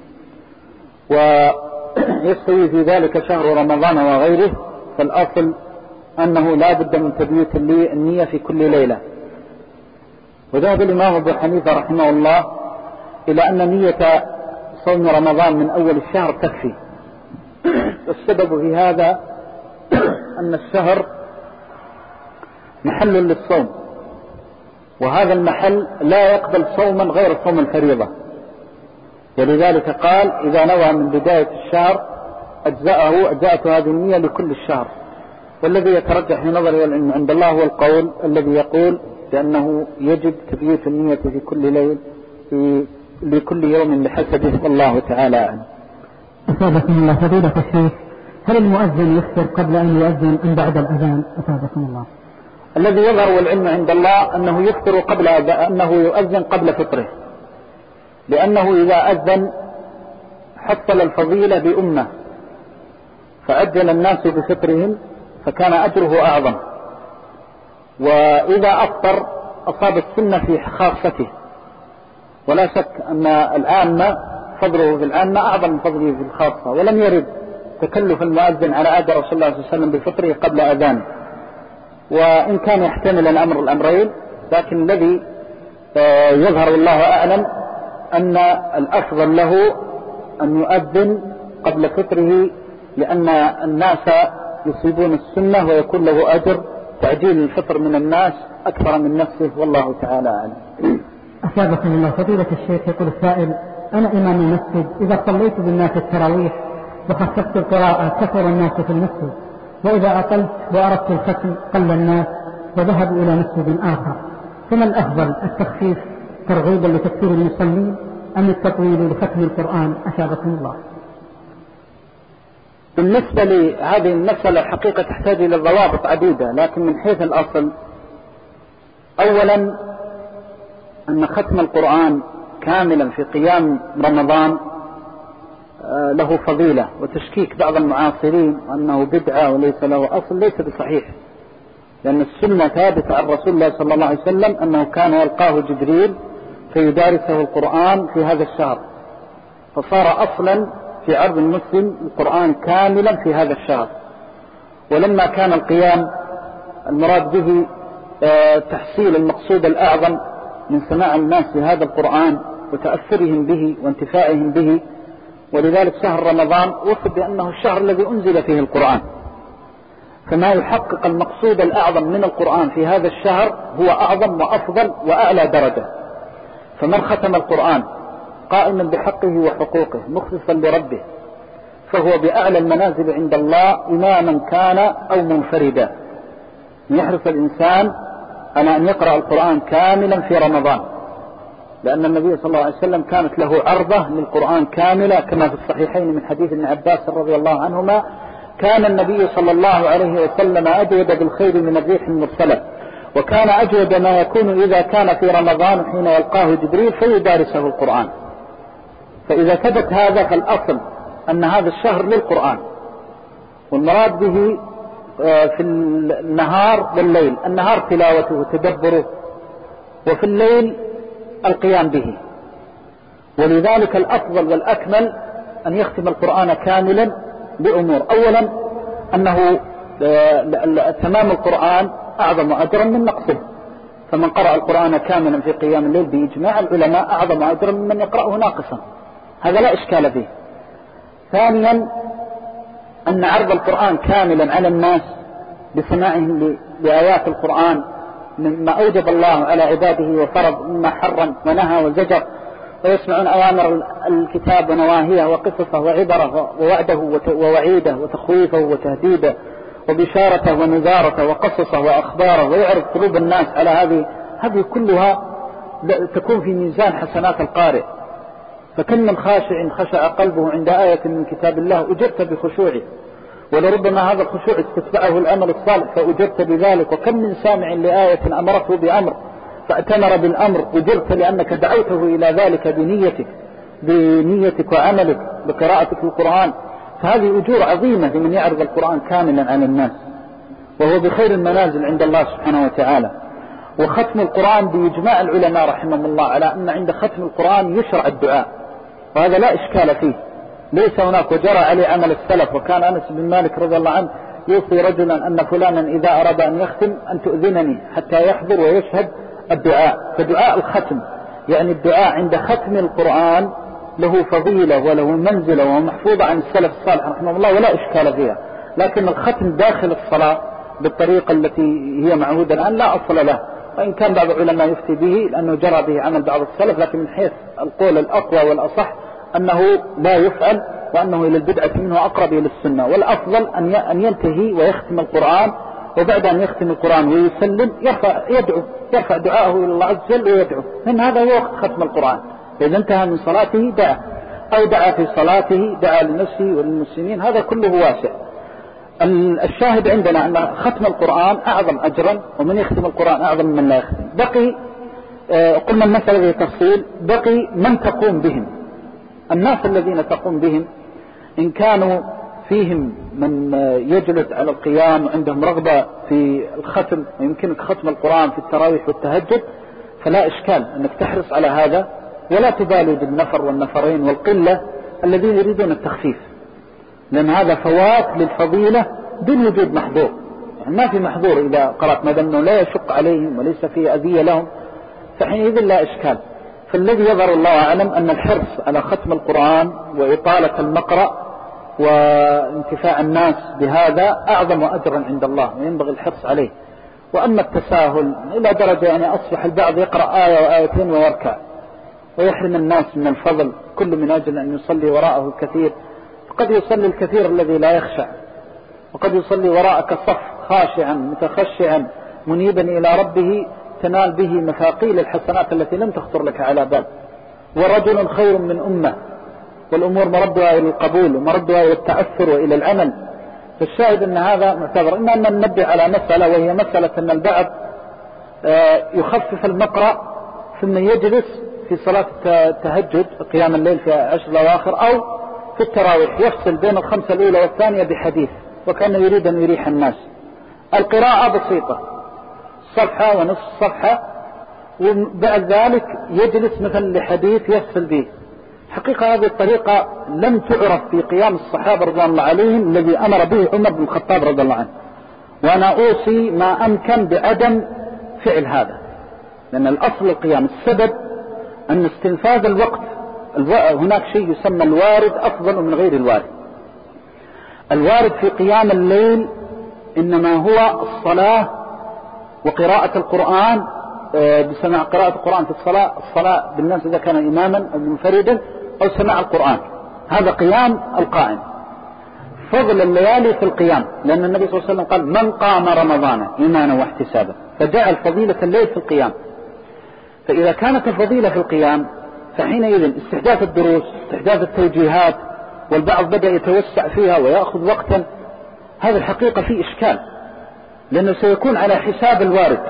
ويستوي في ذلك شهر رمضان وغيره، فالأصل أنه لا بد من تبييت النية في كل ليلة. وذهب الإمام أبو حنيفة رحمه الله إلى أن نية صوم رمضان من أول الشهر تكفي. والسبب في هذا أن الشهر محل للصوم، وهذا المحل لا يقبل صوما غير صوم الفريضة، ولذلك قال: إذا نوى من بداية الشهر أجزأه أجزأت هذه النية لكل الشهر. والذي يترجح في نظري والعلم عند الله هو القول الذي يقول بأنه يجب تبييت النية في كل ليل في لكل يوم بحسبه، والله تعالى أعلم. أفادكم الله فضيلة الشيخ، هل المؤذن يفطر قبل أن يؤذن أم بعد الأذان؟ أفادكم الله. الذي يظهر والعلم عند الله أنه يفطر قبل أنه يؤذن قبل فطره، لأنه إذا أذن حصل الفضيلة بأمة، فأجل الناس بفطرهم فكان أجره أعظم، وإذا أفطر أصاب السنة في خاصته. ولا شك أن العامة فضله في العامة أعظم من فضله في الخاصة، ولم يرد تكلف المؤذن على عهد رسول الله صلى الله عليه وسلم بفطره قبل أذانه، وإن كان يحتمل الأمر الأمرين، لكن الذي يظهر الله أعلم أن الأفضل له أن يؤذن قبل فطره، لأن الناس يصيبون السنة ويكون له أجر تعجيل الفطر من الناس أكثر من نفسه، والله تعالى أعلم. أفادكم الله فضيلة الشيخ. يقول السائل: أنا إمام المسجد، إذا صليت بالناس التراويح وخففت القراءة كثر الناس في المسجد، وإذا أقلت وأردت الختم قل الناس وذهبوا إلى مسجد آخر، فما الأفضل، التخفيف ترغيبا لتكثير المصلين أم التطويل لختم القرآن؟ أفادكم الله. بالنسبة لهذه المسألة الحقيقة تحتاج إلى ضوابط عديدة، لكن من حيث الأصل أولا أن ختم القرآن كاملا في قيام رمضان له فضيلة، وتشكيك بعض المعاصرين أنه بدعة وليس له أصل ليس بصحيح، لأن السنة ثابتة عن رسول الله صلى الله عليه وسلم أنه كان يلقاه جبريل فيدارسه القرآن في هذا الشهر، فصار أصلا في عرض المسلم القرآن كاملا في هذا الشهر. ولما كان القيام المراد به تحصيل المقصود الأعظم من سماع الناس لهذا القرآن وتأثرهم به وانتفاعهم به، ولذلك شهر رمضان وصف بأنه الشهر الذي أنزل فيه القرآن، فما يحقق المقصود الأعظم من القرآن في هذا الشهر هو أعظم وأفضل وأعلى درجة. فمن ختم القرآن قائما بحقه وحقوقه مخلصا لربه فهو بأعلى المنازل عند الله إماما كان أو منفردا. يحرص الإنسان على أن يقرأ القرآن كاملا في رمضان، لأن النبي صلى الله عليه وسلم كانت له عرضة للقرآن كاملة، كما في الصحيحين من حديث ابن عباس رضي الله عنهما: كان النبي صلى الله عليه وسلم أجود بالخير من الريح المرسلة، وكان أجود ما يكون إذا كان في رمضان حين يلقاه جبريل فيدارسه القرآن. فإذا ثبت هذا فالأصل أن هذا الشهر للقرآن، والمراد به في النهار والليل، النهار تلاوته وتدبره، وفي الليل القيام به. ولذلك الأفضل والأكمل أن يختم القرآن كاملا بأمور: أولا أنه تمام القرآن أعظم أجرا من نقصه، فمن قرأ القرآن كاملا في قيام الليل بإجماع العلماء أعظم أجرا ممن يقرأه ناقصا، هذا لا إشكال فيه. ثانيا أن عرض القرآن كاملا على الناس بسماعهم لآيات القرآن مما أوجب الله على عباده وفرض، مما حرم ونهى وزجر، ويسمعون أوامر الكتاب ونواهيه وقصصه وعبره ووعده ووعيده وتخويفه وتهديده وبشارته ونذارته وقصصه وأخباره، ويعرض قلوب الناس على هذه هذه كلها تكون في ميزان حسنات القارئ. فكم من خاشع خشع قلبه عند آية من كتاب الله أجرت بخشوعه، ولربما هذا الخشوع استتبعه الأمل الصالح فأجرت بذلك. وكم من سامع لآية أمرته بأمر فأتمر بالأمر أجرت لأنك دعوته إلى ذلك بنيتك بنيتك وعملك بقراءتك القرآن. فهذه أجور عظيمة لمن يعرض القرآن كاملا على الناس، وهو بخير المنازل عند الله سبحانه وتعالى. وختم القرآن بإجماع العلماء رحمهم الله على أن عند ختم القرآن يشرع الدعاء، وهذا لا إشكال فيه، ليس هناك وجرى عليه عمل السلف. وكان أنس بن مالك رضي الله عنه يوصي رجلا أن فلانا إذا أراد أن يختم أن تؤذنني حتى يحضر ويشهد الدعاء. فدعاء الختم يعني الدعاء عند ختم القرآن له فضيلة وله منزلة ومحفوظة عن السلف الصالح رحمه الله ولا إشكال فيها. لكن الختم داخل الصلاة بالطريقة التي هي معهودة الآن لا أصل له، وإن كان بعض العلماء يفتي به لأنه جرى به عمل بعض السلف، لكن من حيث القول الأقوى والأصح أنه لا يفعل، وأنه إلى البدعة منه أقرب إلى السنة. والأفضل أن ينتهي ويختم القرآن، وبعد أن يختم القرآن ويسلم يرفع يدعو يرفع دعاءه إلى الله عز وجل ويدعو، لأن هذا هو ختم القرآن. إذا انتهى من صلاته دعا، أو دعا في صلاته دعا لنفسه وللمسلمين، هذا كله واسع. الشاهد عندنا أن ختم القرآن أعظم أجرا، ومن يختم القرآن أعظم من لا يختم. بقي قلنا المسألة بتفصيل، بقي من تقوم بهم. الناس الذين تقوم بهم إن كانوا فيهم من يجلس على القيام وعندهم رغبة في الختم ويمكنك ختم القرآن في التراويح والتهجد فلا إشكال أنك تحرص على هذا، ولا تبالي بالنفر والنفرين والقلة الذين يريدون التخفيف، لأن هذا فوات للفضيلة دون وجود محظور. يعني ما في محظور إذا قرأت ما دام لا يشق عليهم وليس فيه أذية لهم، فحينئذ لا إشكال. فالذي يظهر الله أعلم أن الحرص على ختم القرآن وإطالة المقرأ وانتفاع الناس بهذا أعظم أجرا عند الله، وينبغي الحرص عليه. وأما التساهل إلى درجة يعني أصبح البعض يقرأ آية وآيتين ويركع ويحرم الناس من الفضل، كل من أجل أن يصلي وراءه الكثير. فقد يصلي الكثير الذي لا يخشع، وقد يصلي وراءك صف خاشعا متخشعا منيبا إلى ربه تنال به مثاقيل الحسنات التي لم تخطر لك على بال. ورجل خير من أمة، والأمور مردها إلى القبول ومردها إلى التأثر وإلى العمل. فالشاهد أن هذا معتبر. إما أن ننبه على مسألة، وهي مسألة أن البعض يخفف المقرأ ثم يجلس في صلاة التهجد قيام الليل في عشر الأواخر أو في التراويح يفصل بين الخمسة الأولى والثانية بحديث، وكان يريد أن يريح الناس. القراءة بسيطة، صفحة ونصف صفحة، وبعد ذلك يجلس مثل لحديث يفصل به. حقيقة هذه الطريقة لم تعرف في قيام الصحابة رضي الله عليهم الذي أمر به عمر بن الخطاب رضي الله عنه، وأنا أوصي ما أمكن بعدم فعل هذا، لأن الأصل القيام. السبب أن استنفاذ الوقت، هناك شيء يسمى الوارد أفضل من غير الوارد. الوارد في قيام الليل إنما هو الصلاة وقراءة القرآن، بسماع قراءة القرآن في الصلاة، الصلاة بالناس إذا كان إماما أو منفردا، أو سماع القرآن. هذا قيام القائم. فضل الليالي في القيام، لأن النبي صلى الله عليه وسلم قال من قام رمضان إيمانا واحتسابا، فجعل فضيلة الليل في القيام. فإذا كانت الفضيلة في القيام فحينئذ استحداث الدروس، استحداث التوجيهات، والبعض بدأ يتوسع فيها ويأخذ وقتا، هذا الحقيقة فيه إشكال، لأنه سيكون على حساب الوارد.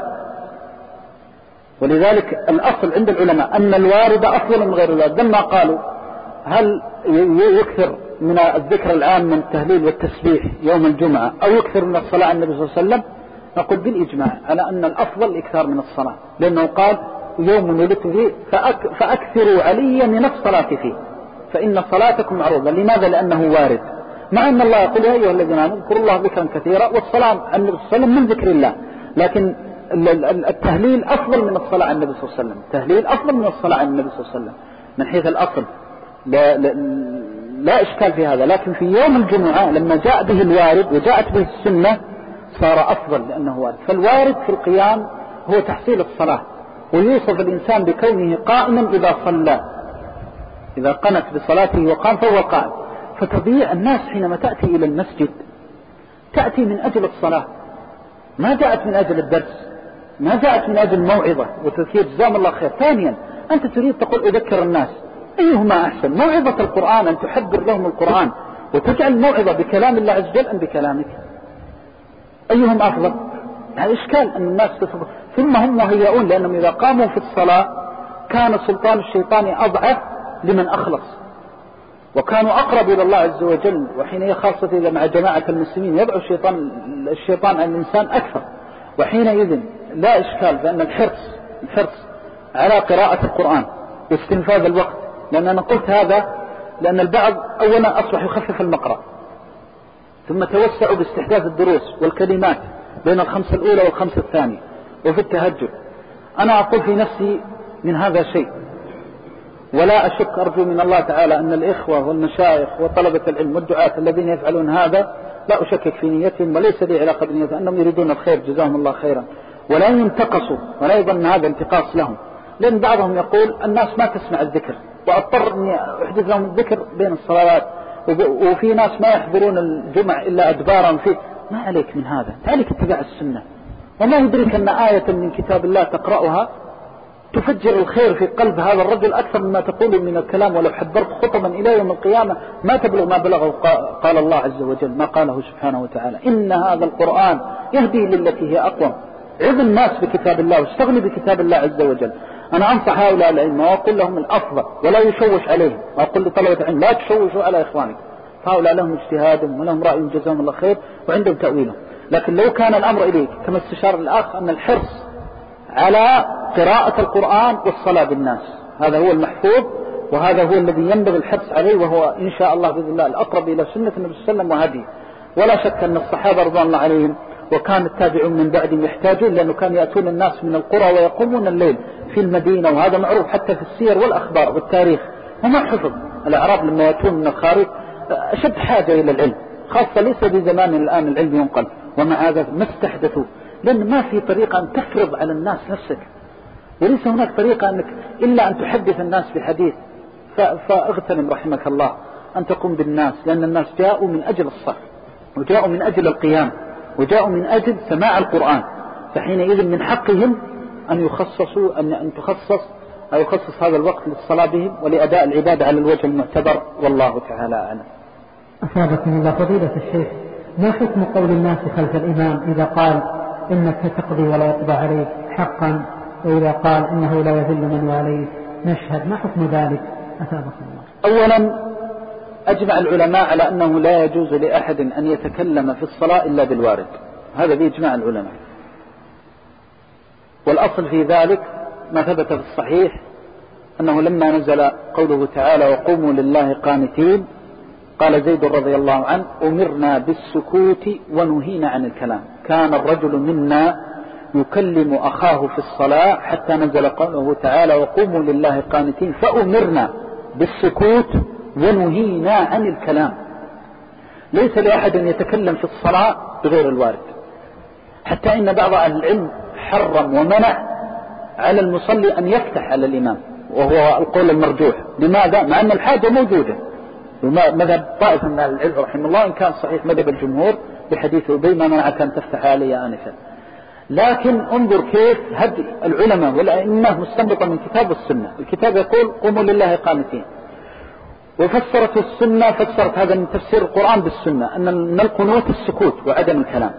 ولذلك الأصل عند العلماء أن الوارد أفضل من غير الوارد. لما قالوا هل يكثر من الذكر العام من التهليل والتسبيح يوم الجمعة أو يكثر من الصلاة على النبي صلى الله عليه وسلم، نقول بالإجماع على أن الأفضل إكثار من الصلاة، لأنه قال يوم ولدت فيه فأك فأكثروا علي من الصلاة فيه فإن صلاتكم معروضة. لماذا؟ لأنه وارد، مع أن الله يقول يا أيها الذين آمنوا اذكروا الله ذكرا كثيرا، والصلاة على النبي صلى الله عليه وسلم من ذكر الله، لكن التهليل أفضل من الصلاة على النبي صلى الله عليه وسلم. التهليل أفضل من الصلاة على النبي صلى الله عليه وسلم من حيث الأصل، لا, لا, لا إشكال في هذا. لكن في يوم الجمعة لما جاء به الوارد وجاءت به السنة صار أفضل لأنه وارد. فالوارد في القيام هو تحصيل الصلاة، ويوصف الإنسان بكونه قائما إذا صلى، إذا قنت بصلاته وقام فهو قائم. فتضيع الناس حينما تأتي إلى المسجد تأتي من أجل الصلاة، ما جاءت من أجل الدرس، ما جاءت من أجل موعظة وتذكير جزاهم الله خير. ثانيا أنت تريد تقول أذكر الناس، أيهما أحسن؟ موعظة القرآن أن تحبر لهم القرآن وتجعل الموعظة بكلام الله عز وجل أم بكلامك؟ أيهم أفضل؟ هذا إشكال أن الناس تفضل. ثم هم مهيئون، لأنهم إذا قاموا في الصلاة كان سلطان الشيطان أضعف لمن أخلص، وكانوا أقرب إلى الله عز وجل. وحين خاصة إذا مع جماعة المسلمين يدعو الشيطان الشيطان عن الإنسان أكثر، وحينئذ لا إشكال بأن الحرص الحرص على قراءة القرآن واستنفاذ الوقت. لأن أنا قلت هذا لأن البعض أولا أصبح يخفف المقرأ، ثم توسعوا باستحداث الدروس والكلمات بين الخمسة الأولى والخمسة الثانية وفي التهجد. أنا أقول في نفسي من هذا شيء، ولا أشك أرجو من الله تعالى أن الإخوة والمشايخ وطلبة العلم والدعاة الذين يفعلون هذا لا أشكك في نيتهم، وليس لي علاقة بنيتهم، أنهم يريدون الخير جزاهم الله خيرا، ولا ينتقصوا ولا يظن هذا انتقاص لهم. لأن بعضهم يقول الناس ما تسمع الذكر، وأضطر أني أحدث لهم الذكر بين الصلوات، وفي ناس ما يحضرون الجمع إلا أدبارا فيه. ما عليك من هذا، عليك اتباع السنة. وما يدرك أن آية من كتاب الله تقرأها تفجر الخير في قلب هذا الرجل أكثر مما تقول من الكلام. ولو حبرت خطبا إلى يوم القيامة ما تبلغ ما بلغه قال الله عز وجل، ما قاله سبحانه وتعالى: إن هذا القرآن يهدي للتي هي أقوم. عظ الناس بكتاب الله واستغني بكتاب الله عز وجل. أنا أنصح هؤلاء العلم وأقول لهم الأفضل ولا يشوش عليهم، وأقول لطلبة العلم لا تشوشوا على إخوانكم، فهؤلاء لهم اجتهادهم ولهم رأي جزاهم الله خير وعندهم تأويلهم. لكن لو كان الأمر إليك كما استشار الأخ أن الحرص على قراءة القرآن والصلاة بالناس هذا هو المحفوظ، وهذا هو الذي ينبغي الحرص عليه، وهو إن شاء الله بإذن الله الأقرب إلى سنة النبي صلى الله عليه وسلم وهديه. ولا شك أن الصحابة رضوان الله عليهم وكان التابعون من بعدهم يحتاجون، لأنه كانوا يأتون الناس من القرى ويقومون الليل في المدينة، وهذا معروف حتى في السير والأخبار والتاريخ. وما حفظ الأعراب لما يأتون من الخارج أشد حاجة إلى العلم، خاصة ليس بزمان الآن العلم ينقل، ومع هذا ما استحدثوا، لأن ما في طريقة أن تفرض على الناس نفسك، وليس هناك طريقة أنك إلا أن تحدث الناس بحديث. فاغتنم رحمك الله أن تقوم بالناس، لأن الناس جاءوا من أجل الصف، وجاءوا من أجل القيام، وجاءوا من أجل سماع القرآن، فحينئذ من حقهم أن يخصصوا أن أن تخصص أو يخصص هذا الوقت للصلاة بهم ولأداء العبادة على الوجه المعتبر، والله تعالى أعلم. أفادكم الله فضيلة الشيخ، ما حكم قول الناس خلف الإمام إذا قال إنك تقضي ولا يقضى عليك حقا، وإذا قال إنه لا يذل من واليه نشهد، ما حكم ذلك؟ أفادكم الله. أولا أجمع العلماء على أنه لا يجوز لأحد أن يتكلم في الصلاة إلا بالوارد، هذا بإجماع العلماء. والأصل في ذلك ما ثبت في الصحيح أنه لما نزل قوله تعالى: وقوموا لله قانتين، قال زيد رضي الله عنه: أمرنا بالسكوت ونهينا عن الكلام. كان الرجل منا يكلم أخاه في الصلاة حتى نزل قوله تعالى: وقوموا لله قانتين، فأمرنا بالسكوت ونهينا عن الكلام. ليس لأحد أن يتكلم في الصلاة بغير الوارد، حتى إن بعض أهل العلم حرم ومنع على المصلي أن يفتح على الإمام، وهو القول المرجوح. لماذا؟ مع أن الحاجة موجودة، مذهب طائفة من أهل العلم رحمه الله، إن كان صحيح مذهب الجمهور بحديث أبي ما منعك أن تفتح علي آنفا. لكن انظر كيف هدي العلماء والأئمة مستنبطة من كتاب السنة. الكتاب يقول: قوموا لله قانتين، وفسرت السنة فسرت هذا من تفسير القرآن بالسنة أن القنوت السكوت وعدم الكلام.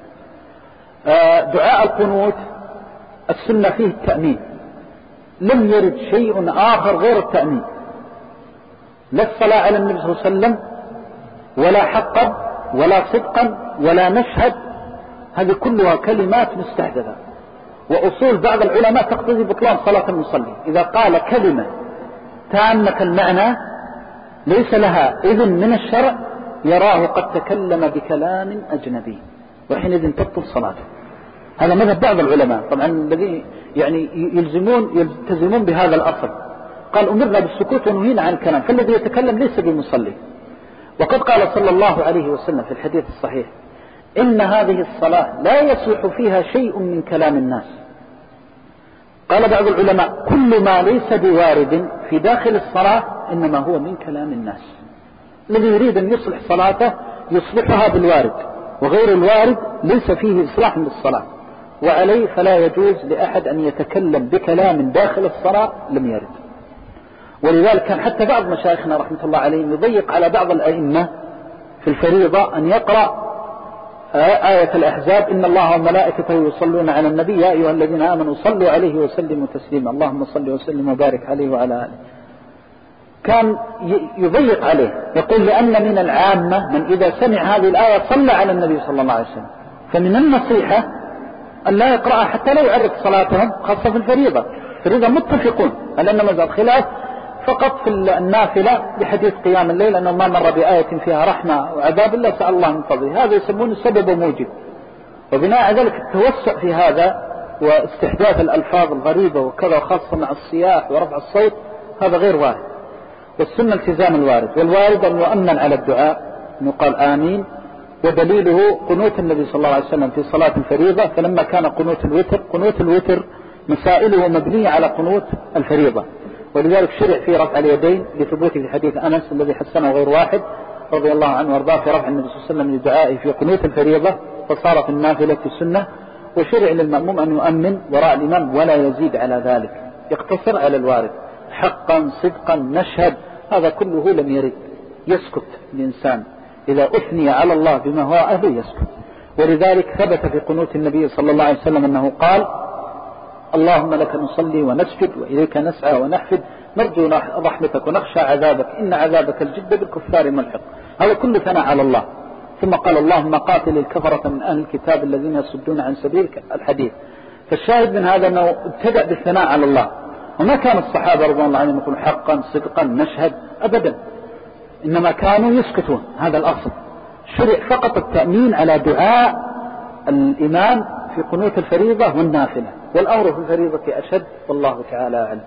دعاء القنوت السنة فيه التأمين، لم يرد شيء آخر غير التأمين، لا الصلاة على النبي صلى الله عليه وسلم ولا حقا ولا صدقا ولا نشهد، هذه كلها كلمات مستحدثة. وأصول بعض العلماء تقتضي بطلان صلاة المصلي. إذا قال كلمة تامة المعنى ليس لها إذن من الشرع يراه قد تكلم بكلام أجنبي، وحينئذ تبطل صلاته. هذا مذهب بعض العلماء طبعا الذين يعني يلزمون يلتزمون بهذا الأصل. قال: أمرنا بالسكوت ونهينا عن الكلام، فالذي يتكلم ليس بمصلي. وقد قال صلى الله عليه وسلم في الحديث الصحيح: إن هذه الصلاة لا يصلح فيها شيء من كلام الناس. قال بعض العلماء: كل ما ليس بوارد في داخل الصلاة إنما هو من كلام الناس. الذي يريد أن يصلح صلاته يصلحها بالوارد، وغير الوارد ليس فيه إصلاح للصلاة، وعليه فلا يجوز لأحد أن يتكلم بكلام داخل الصلاة لم يرد. ولذلك كان حتى بعض مشايخنا رحمة الله عليهم يضيق على بعض الأئمة في الفريضة أن يقرأ آية الأحزاب: إن الله وملائكته يصلون على النبي يا أيها الذين آمنوا صلوا عليه وسلموا تسليما اللهم صل وسلم وبارك عليه وعلى آله. كان يضيق عليه، يقول: لأن من العامة من إذا سمع هذه الآية صلى على النبي صلى الله عليه وسلم، فمن النصيحة أن لا يقرأها حتى لا يعرف صلاتهم، خاصة في الفريضة. الفريضة متفقون على أن مزال خلاف فقط في النافلة بحديث قيام الليل أنه ما مر بآية فيها رحمة وعذاب إلا سأل الله من فضله، هذا يسمونه السبب موجب. وبناء على ذلك التوسع في هذا واستحداث الألفاظ الغريبة وكذا، خاصة مع الصياح ورفع الصوت، هذا غير وارد. والسنة التزام الوارد، والوارد أن يؤمن على الدعاء، أن يقال آمين. ودليله قنوت النبي صلى الله عليه وسلم في صلاة الفريضة، فلما كان قنوت الوتر، قنوت الوتر مسائله مبنية على قنوت الفريضة، ولذلك شرع في رفع اليدين لثبوت في حديث أنس الذي حسنه غير واحد رضي الله عنه وارضاه في رفع النبي صلى الله عليه وسلم لدعائه في قنوت الفريضة، فصار في النافلة السنة. وشرع للمأموم أن يؤمن وراء الإمام ولا يزيد على ذلك، يقتصر على الوارد: حقا صدقا نشهد، هذا كله لم يرد. يسكت الإنسان إذا أثني على الله بما هو أهله، يسكت. ولذلك ثبت في قنوت النبي صلى الله عليه وسلم أنه قال: اللهم لك نصلي ونسجد وإليك نسعى ونحفد، نرجو رحمتك ونخشى عذابك، إن عذابك الجد بالكفار ملحق. هذا كله ثناء على الله. ثم قال: اللهم قاتل الكفرة من أهل الكتاب الذين يصدون عن سبيلك، الحديث. فالشاهد من هذا أنه ابتدأ بالثناء على الله، وما كان الصحابة رضوان الله عنهم يقولون حقا صدقا نشهد أبدا، إنما كانوا يسكتون، هذا الأصل. شرع فقط التأمين على دعاء الإمام في قنوت الفريضة والنافلة، والأمر في الفريضة أشد، والله تعالى أعلم.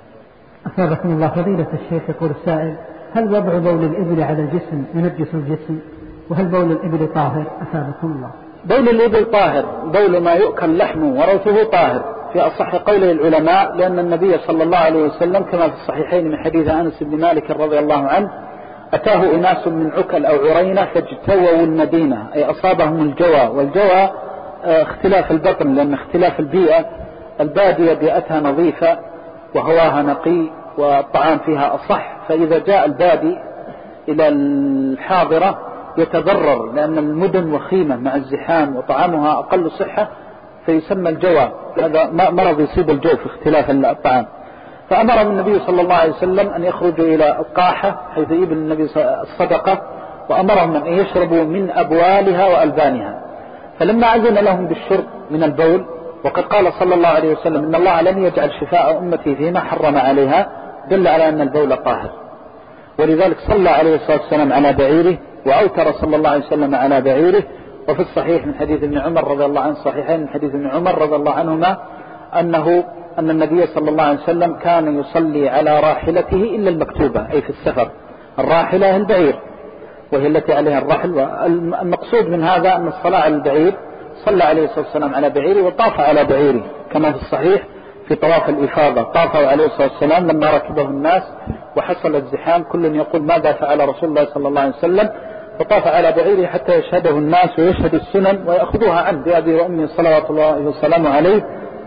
أثابكم الله. فضيلة الشيخ يقول السائل: هل وضع بول الإبل على الجسم ينجس الجسم؟ وهل بول الإبل طاهر؟ أثابكم الله. بول الإبل طاهر، بول ما يؤكل لحمه وروثه طاهر في أصح قوله العلماء، لأن النبي صلى الله عليه وسلم كما في الصحيحين من حديث أنس بن مالك رضي الله عنه: أتاه أناس من عكل أو عرينة فاجتووا المدينة، أي أصابهم الجوى. والجوى اختلاف البطن، لأن اختلاف البيئة، البادية بيئتها نظيفة وهواها نقي والطعام فيها أصح، فإذا جاء البادي إلى الحاضرة يتضرر، لأن المدن وخيمة مع الزحام وطعامها أقل صحة، فيسمى الجوى. هذا مرض يصيب الجو في اختلاف الطعام. فأمرهم النبي صلى الله عليه وسلم أن يخرجوا إلى القاحة حيث يبن النبي الصدقة، وأمرهم أن يشربوا من أبوالها وألبانها. فلما أذن لهم بالشرب من البول، وقد قال صلى الله عليه وسلم: إن الله لن يجعل شفاء أمتي فيما حرم عليها، دل على أن البول طاهر. ولذلك صلى عليه الصلاة والسلام على بعيره، وأوتر صلى الله عليه وسلم على بعيره. وفي الصحيح من حديث ابن عمر رضي الله عنه، صحيحين من حديث ابن عمر رضي الله عنهما، أنه أن النبي صلى الله عليه وسلم كان يصلي على راحلته إلا المكتوبة، أي في السفر. الراحلة البعير، وهي التي عليها الرحل. والمقصود من هذا أن الصلاة على البعير، صلى عليه الصلاة والسلام على بعيره وطاف على بعيره، كما في الصحيح في طواف الإفاضة، طاف عليه الصلاة والسلام لما ركبه الناس وحصل الزحام، كل يقول ماذا فعل رسول الله صلى الله عليه وسلم، فطاف على بعيره حتى يشهده الناس ويشهد السنن ويأخذوها عنه بأبي وأمي صلوات الله وسلامه عليه.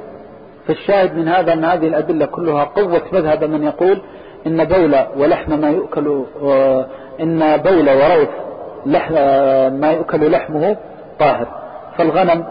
فالشاهد من هذا أن هذه الأدلة كلها قوة مذهب من يقول إن بول ولحم ما يؤكل، إن بول وروث لحم ما يؤكل لحمه طاهر. فالغنم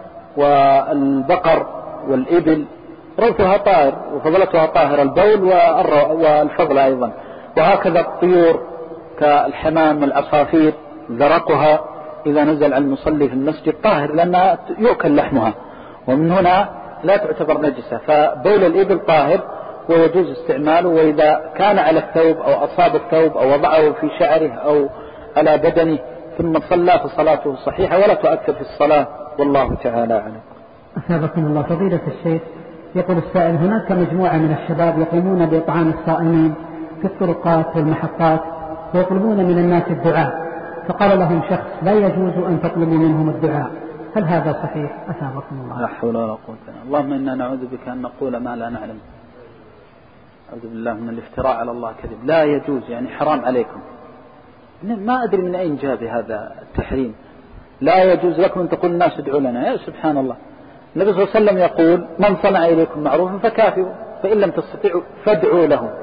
والبقر والإبل روثها طاهر وفضلتها طاهر، البول والفضل أيضا. وهكذا الطيور كالحمام والعصافير ذرقها إذا نزل على المصلي في المسجد طاهر، لأنها يؤكل لحمها، ومن هنا لا تعتبر نجسة. فبول الإبل طاهر ويجوز استعماله، وإذا كان على الثوب أو أصاب الثوب أو وضعه في شعره أو على بدنه ثم صلى فصلاته صحيحة ولا تؤثر في الصلاة، والله تعالى أعلم. أثابكم الله. فضيلة الشيخ يقول السائل: هناك مجموعة من الشباب يقومون بإطعام الصائمين في الطرقات والمحطات ويطلبون من الناس الدعاء، فقال لهم شخص: لا يجوز أن تطلبوا منهم الدعاء، هل هذا صحيح؟ أثابكم الله. لا حول ولا قوة إلا بالله. اللهم إنا نعوذ بك أن نقول ما لا نعلم، أعوذ بالله من الافتراء على الله كذب. لا يجوز يعني حرام عليكم. ما أدري من أين جاء بهذا التحريم. لا يجوز لكم أن تقول الناس ادعوا لنا، يا سبحان الله. النبي صلى الله عليه وسلم يقول: من صنع إليكم معروفا فكافئوا، فإن لم تستطيعوا فادعوا له.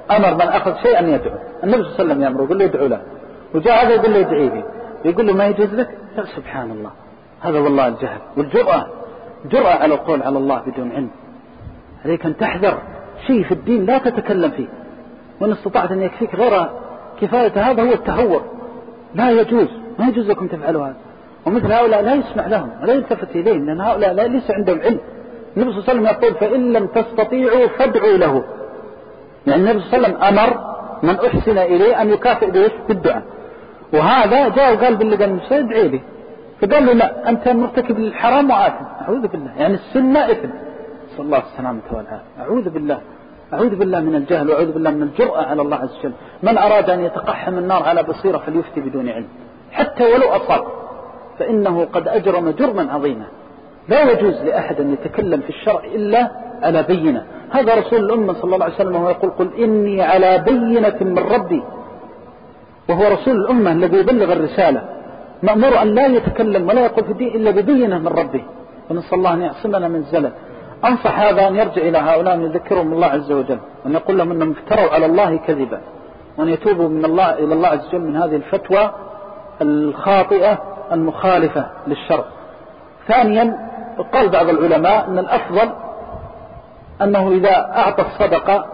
أمر من أخذ شيئا يدعو. النبي صلى الله عليه وسلم يأمره يقول له ادعو له، وجاء هذا يقول له ادعي لي، يقول له ما يجوز لك. سبحان الله، هذا والله الجهل والجرأة، جرأة على القول على الله بدون علم. عليك أن تحذر شيء في الدين لا تتكلم فيه، وإن استطعت أن يكفيك غير كفاية هذا هو التهور. لا يجوز، ما يجوز لكم تفعلوا هذا. ومثل هؤلاء لا يسمع لهم ولا يلتفت إليهم، لأن هؤلاء لا ليس عندهم علم. النبي صلى الله عليه وسلم يقول فإن لم تستطيعوا فادعوا له. يعني النبي صلى الله عليه وسلم أمر من أحسن إليه أن يكافئ به بالدعاء، وهذا جاء وقال باللي قال المسلم ادعي لي، فقال له لا أنت مرتكب للحرام وآثم. أعوذ بالله، يعني السنة إثم. صلى الله السلامة والعافية. أعوذ بالله، أعوذ بالله من الجهل، وأعوذ بالله من الجرأة على الله عز وجل. من أراد أن يتقحم النار على بصيرة فليفتي بدون علم، حتى ولو أصاب، فإنه قد أجرم جرما عظيما. لا يجوز لأحد أن يتكلم في الشرع إلا على بينة. هذا رسول الأمة صلى الله عليه وسلم وهو يقول قل إني على بينة من ربي، وهو رسول الأمة الذي يبلغ الرسالة، مأمور أن لا يتكلم ولا يقول في الدين إلا ببينة من ربه، ونسأل الله أن يعصمنا من الزلل. أنصح هذا أن يرجع إلى هؤلاء ويذكرهم الله عز وجل، وأن يقول لهم أنهم افتروا على الله كذبا، وأن يتوبوا من الله إلى الله عز وجل من هذه الفتوى الخاطئة المخالفة للشرع. ثانيا، قال بعض العلماء أن الأفضل أنه إذا أعطى الصدقة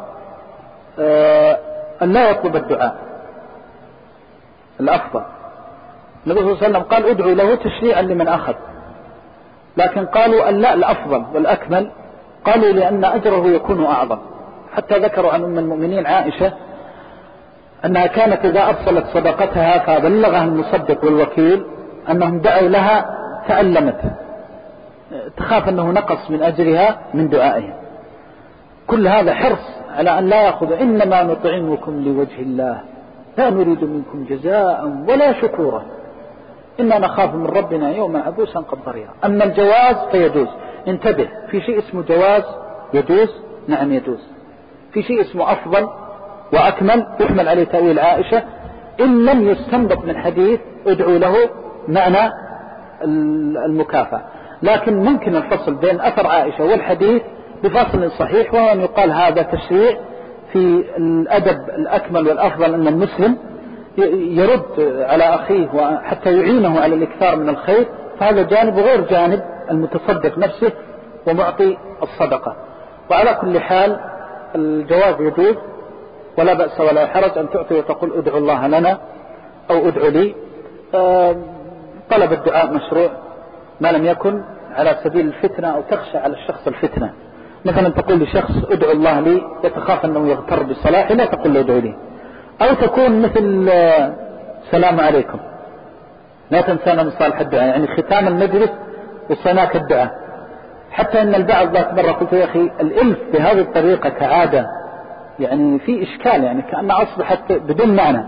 أن لا يطلب الدعاء، الأفضل. النبي صلى الله عليه وسلم قال ادعوا له تشريعا لمن أخذ، لكن قالوا أن لا، الأفضل والأكمل، قالوا لأن أجره يكون أعظم. حتى ذكروا عن أم المؤمنين عائشة أنها كانت إذا أرسلت صدقتها فبلغها المصدق والوكيل أنهم دعوا لها تألمت، تخاف أنه نقص من أجرها من دعائهم. كل هذا حرص على أن لا يأخذ، إنما نطعمكم لوجه الله لا نريد منكم جزاء ولا شكورا إنا نخاف من ربنا يوم عبوسا قمطريرا. أما الجواز فيجوز. انتبه، في شيء اسمه جواز يجوز، نعم يجوز. في شيء اسمه أفضل وأكمل يحمل عليه تأويل عائشة إن لم يستنبط من حديث ادعوا له معنى المكافأة. لكن ممكن الفصل بين أثر عائشة والحديث بفصل صحيح، وأن يقال هذا تشريع في الأدب الأكمل والأفضل أن المسلم يرد على أخيه وحتى يعينه على الإكثار من الخير، فهذا جانب غير جانب المتصدق نفسه ومعطي الصدقة. وعلى كل حال الجواز يجوز ولا بأس ولا حرج أن تعطي وتقول ادعو الله لنا أو ادعو لي. طلب الدعاء مشروع ما لم يكن على سبيل الفتنة أو تخشى على الشخص الفتنة. مثلا تقول لشخص ادعو الله لي يتخاف أنه يغتر بصلاحه، لا تقول له ادعو لي. أو تكون مثل سلام عليكم، لا تنسانا من صالح الدعاء، يعني ختام المجلس وصناك الدعاء. حتى أن البعض ذات مرة قلت يا أخي الإلف بهذه الطريقة كعادة يعني في إشكال، يعني كأنها أصبحت بدون معنى.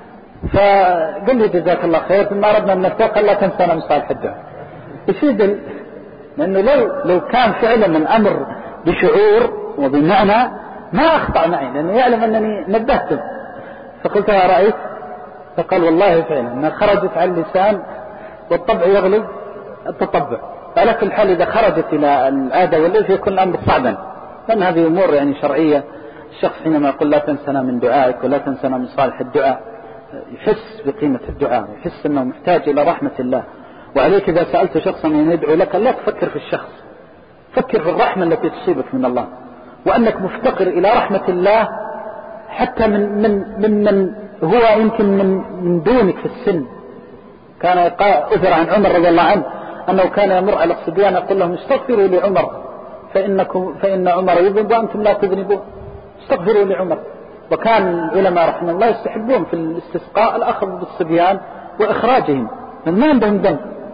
فقل لي جزاك الله خير ثم أردنا أن نتوقع لا تنسانا من صالح الدعاء. يفيد، لأنه لو, لو كان فعلا من أمر بشعور وبمعنى ما أخطأ معي، لأنه يعلم أنني نبهته. فقلت يا رأيت، فقال والله فعلا أنها خرجت على اللسان والطبع يغلب التطبع. على كل حال إذا خرجت إلى العادة والليل يكون الأمر صعبا، لأن هذه أمور يعني شرعية. الشخص حينما يقول لا تنسنا من دعائك ولا تنسنا من صالح الدعاء يحس بقيمة الدعاء، يحس أنه محتاج إلى رحمة الله. وعليك إذا سألت شخصا أن يدعو لك لا تفكر في الشخص، فكر في الرحمة التي تصيبك من الله، وأنك مفتقر إلى رحمة الله حتى من من من, من هو يمكن من, من دونك في السن. كان أثر عن عمر رضي الله عنه أنه كان يمر على الصبيان يقول لهم استغفروا لعمر فإنكم فإن عمر يذنب وأنتم لا تذنبون، استغفروا لعمر. وكان العلماء رحمه الله يستحبون في الاستسقاء الأخذ بالصبيان وإخراجهم من ما عندهم ذنب،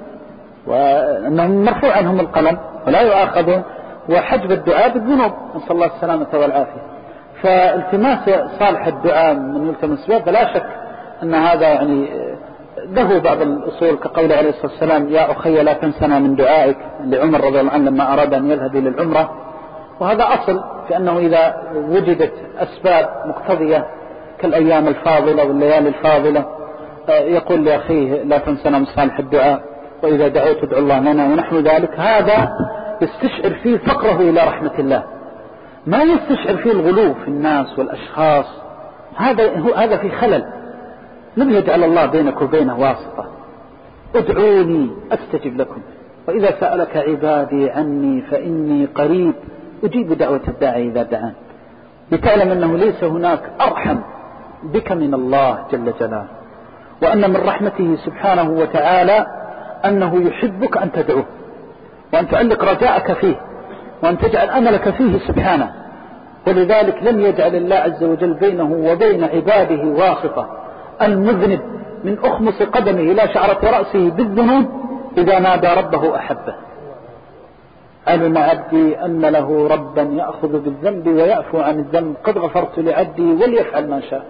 وأنهم مرفوع عنهم القلم ولا يؤاخذون، وحجب الدعاء بالذنوب، نسأل الله السلامة والعافية. فالتماس صالح الدعاء من يلتمس به فلا شك أن هذا يعني له بعض الأصول، كقول عليه الصلاة والسلام يا أخي لا تنسنا من دعائك لعمر رضي الله عنه لما أراد أن يذهب إلى العمرة. وهذا أصل في أنه إذا وجدت أسباب مقتضية كالأيام الفاضلة والليالي الفاضلة يقول لأخيه لا تنسنا من صالح الدعاء، وإذا دعوت ادعو الله لنا ونحن ذلك. هذا يستشعر فيه فقره إلى رحمة الله، ما يستشعر فيه الغلو في الناس والأشخاص، هذا هو هذا في خلل. لم يجعل الله بينك وبينه واسطة. ادعوني أستجب لكم، وإذا سألك عبادي عني فإني قريب أجيب دعوة الداعي إذا دعان، لتعلم أنه ليس هناك أرحم بك من الله جل جلاله، وأن من رحمته سبحانه وتعالى أنه يحبك أن تدعوه، وأن تعلق رجاءك فيه، وأن تجعل أملك فيه سبحانه. ولذلك لم يجعل الله عز وجل بينه وبين عباده واسطة. المذنب من أخمص قدمه إلى شعرة رأسه بالذنوب إذا نادى ربه أحبه. علم عبدي أن له ربا يأخذ بالذنب ويعفو عن الذنب، قد غفرت لعبدي وليفعل ما شاء.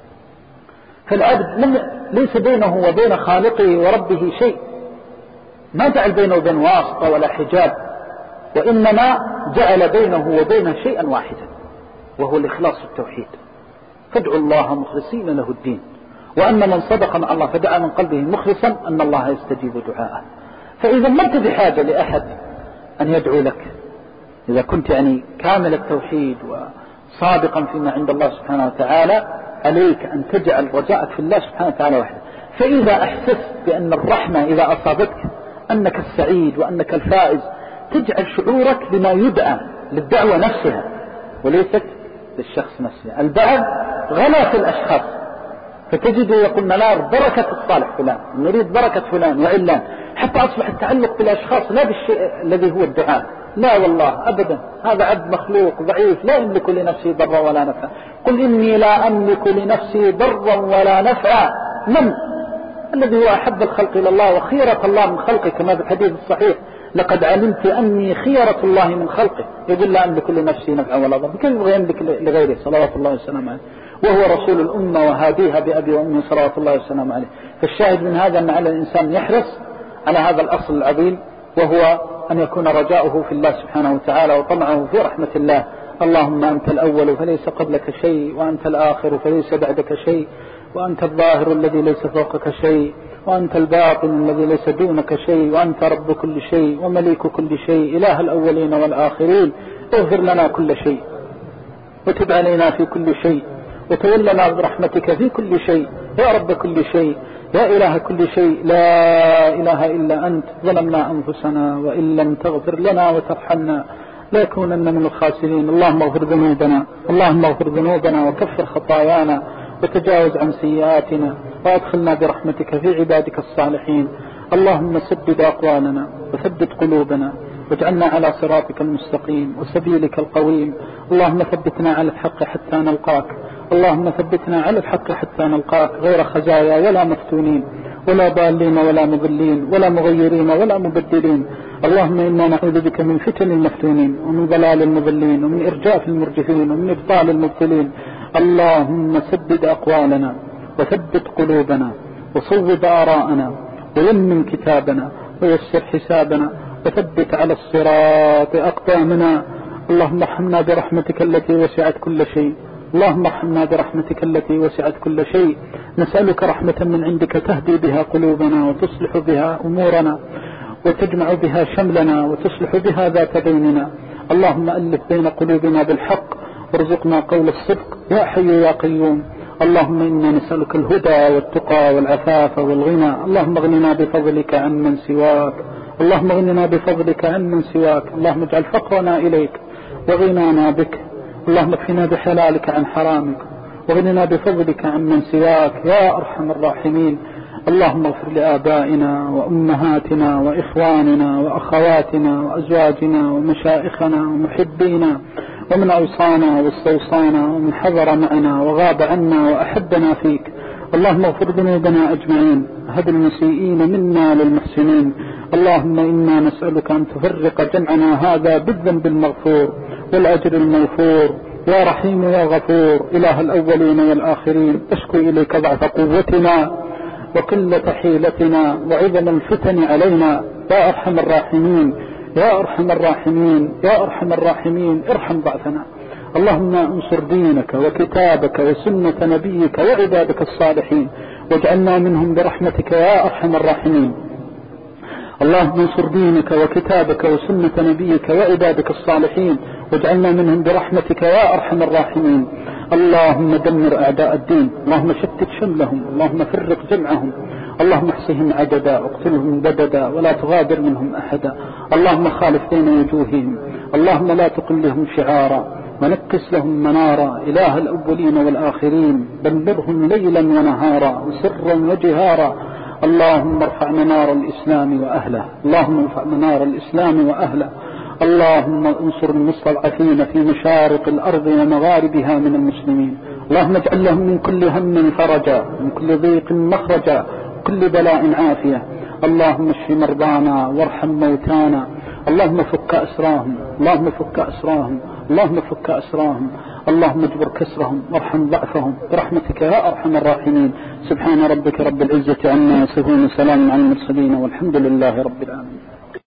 فالعبد ليس بينه وبين خالقه وربه شيء، ما جعل بينه وبين واسطة ولا حجاب، وإنما جعل بينه وبينه شيئا واحدا، وهو الإخلاص التوحيد. فادعوا الله مخلصين له الدين، وأن من صدق مع الله فدعا من قلبه مخلصا أن الله يستجيب دعاءه. فإذا ما انت بحاجة لأحد أن يدعو لك، إذا كنت يعني كامل التوحيد وصادقا فيما عند الله سبحانه وتعالى، عليك أن تجعل رجاءك في الله سبحانه وتعالى وحده. فإذا أحسست بأن الرحمة إذا أصابتك أنك السعيد وأنك الفائز، تجعل شعورك بما يدعى للدعوة نفسها وليست للشخص نفسه. البعض غلا في الأشخاص، فتجد يقول ننار بركة الصالح فلان، نريد بركة فلان وعلان، حتى أصبح التعلق بالأشخاص لا بالشيء الذي هو الدعاء. لا والله أبدا، هذا عبد مخلوق ضعيف لا يملك لنفسه ضرا ولا نفعا. قل إني لا أملك لنفسي ضرا ولا نفعا. من الذي هو أحب الخلق إلى الله وخيرة الله من خلقه، كما في الحديث الصحيح لقد علمت أني خيرة الله من خلقه، يقول لا أملك لنفسي نفعا ولا ضرا، كيف يملك لغيره صلوات الله وسلامه عليه، وهو رسول الأمة وهاديها بأبي وأمي صلوات الله وسلامه عليه. فالشاهد من هذا أن على الإنسان يحرص على هذا الأصل العظيم، وهو أن يكون رجاؤه في الله سبحانه وتعالى وطمعه في رحمة الله. اللهم أنت الأول فليس قبلك شيء، وأنت الآخر فليس بعدك شيء، وأنت الظاهر الذي ليس فوقك شيء، وأنت الباطن الذي ليس دونك شيء، وأنت رب كل شيء ومليك كل شيء، إله الأولين والآخرين. اغفر لنا كل شيء، وتب علينا في كل شيء، وتولنا برحمتك في كل شيء، يا رب كل شيء، يا إله كل شيء، لا إله إلا أنت. ظلمنا أنفسنا وإن لم تغفر لنا وترحمنا ليكونن من الخاسرين. اللهم اغفر ذنوبنا، اللهم اغفر ذنوبنا وكفر خطايانا وتجاوز عن سيئاتنا، وأدخلنا برحمتك في عبادك الصالحين. اللهم سدد أقوالنا وثبت قلوبنا، واجعلنا على صراطك المستقيم وسبيلك القويم. اللهم ثبتنا على الحق حتى نلقاك، اللهم ثبتنا على الحق حتى نلقاك، غير خزايا ولا مفتونين ولا ضالين ولا مضلين ولا مغيرين ولا مبدلين. اللهم إنا نعوذ بك من فتن المفتونين، ومن ضلال المضلين، ومن إرجاف المرجفين، ومن إبطال المبطلين. اللهم سدد أقوالنا وثبت قلوبنا وصوب آراءنا ويمن كتابنا ويسر حسابنا وثبت على الصراط أقدامنا. اللهم ارحمنا برحمتك التي وسعت كل شيء، اللهم ارحمنا برحمتك التي وسعت كل شيء. نسألك رحمة من عندك تهدي بها قلوبنا وتصلح بها أمورنا وتجمع بها شملنا وتصلح بها ذات بيننا. اللهم ألف بين قلوبنا بالحق وارزقنا قول الصدق يا حي يا قيوم. اللهم إنا نسألك الهدى والتقى والعفاف والغنى. اللهم اغننا بفضلك عن من سواك، اللهم اغننا بفضلك عن من سواك. اللهم اجعل فقرنا إليك وغنانا بك. اللهم اكفنا بحلالك عن حرامك واغننا بفضلك عن من سواك يا أرحم الراحمين. اللهم اغفر لآبائنا وأمهاتنا وإخواننا وأخواتنا وأزواجنا ومشائخنا ومحبينا، ومن أوصانا واستوصانا، ومن حضر معنا وغاب عنا وأحبنا فيك. اللهم اغفر ذنوبنا أجمعين، هب المسيئين منا للمحسنين. اللهم إنا نسألك أن تفرق جمعنا هذا بالذنب المغفور والأجر الموفور، يا رحيم يا غفور، إله الأولين والآخرين. أشكو إليك ضعف قوتنا وقلة حيلتنا وعظم الفتن علينا يا أرحم الراحمين، يا أرحم الراحمين، يا أرحم الراحمين. ارحم ضعفنا. اللهم انصر دينك وكتابك وسنة نبيك وعبادك الصالحين، واجعلنا منهم برحمتك يا أرحم الراحمين. اللهم انصر دينك وكتابك وسنة نبيك وعبادك الصالحين، واجعلنا منهم برحمتك يا أرحم الراحمين. اللهم دمر أعداء الدين، اللهم شتت شملهم، اللهم فرق جمعهم، اللهم احصهم عددا واقتلهم بددا ولا تغادر منهم أحدا. اللهم خالف بين وجوههم، اللهم لا تقل لهم شعارا ونكس لهم منارا. إله الأولين والآخرين بلغهم ليلا ونهارا وسرا وجهارا. اللهم ارفع منار الإسلام وأهله، اللهم ارفع منار الإسلام وأهله. اللهم انصر المستضعفين في مشارق الأرض ومغاربها من المسلمين. اللهم اجعل لهم من كل هم فرجا، من كل ضيق مخرجا، كل بلاء عافية. اللهم اشف مرضانا وارحم موتانا. اللهم فك أسراهم، اللهم فك أسراهم، اللهم فك أسراهم. اللهم اجبر كسرهم وارحم ضعفهم برحمتك يا أرحم الراحمين. سبحان ربك رب العزة عما يصفون، وسلام على المرسلين، والحمد لله رب العالمين.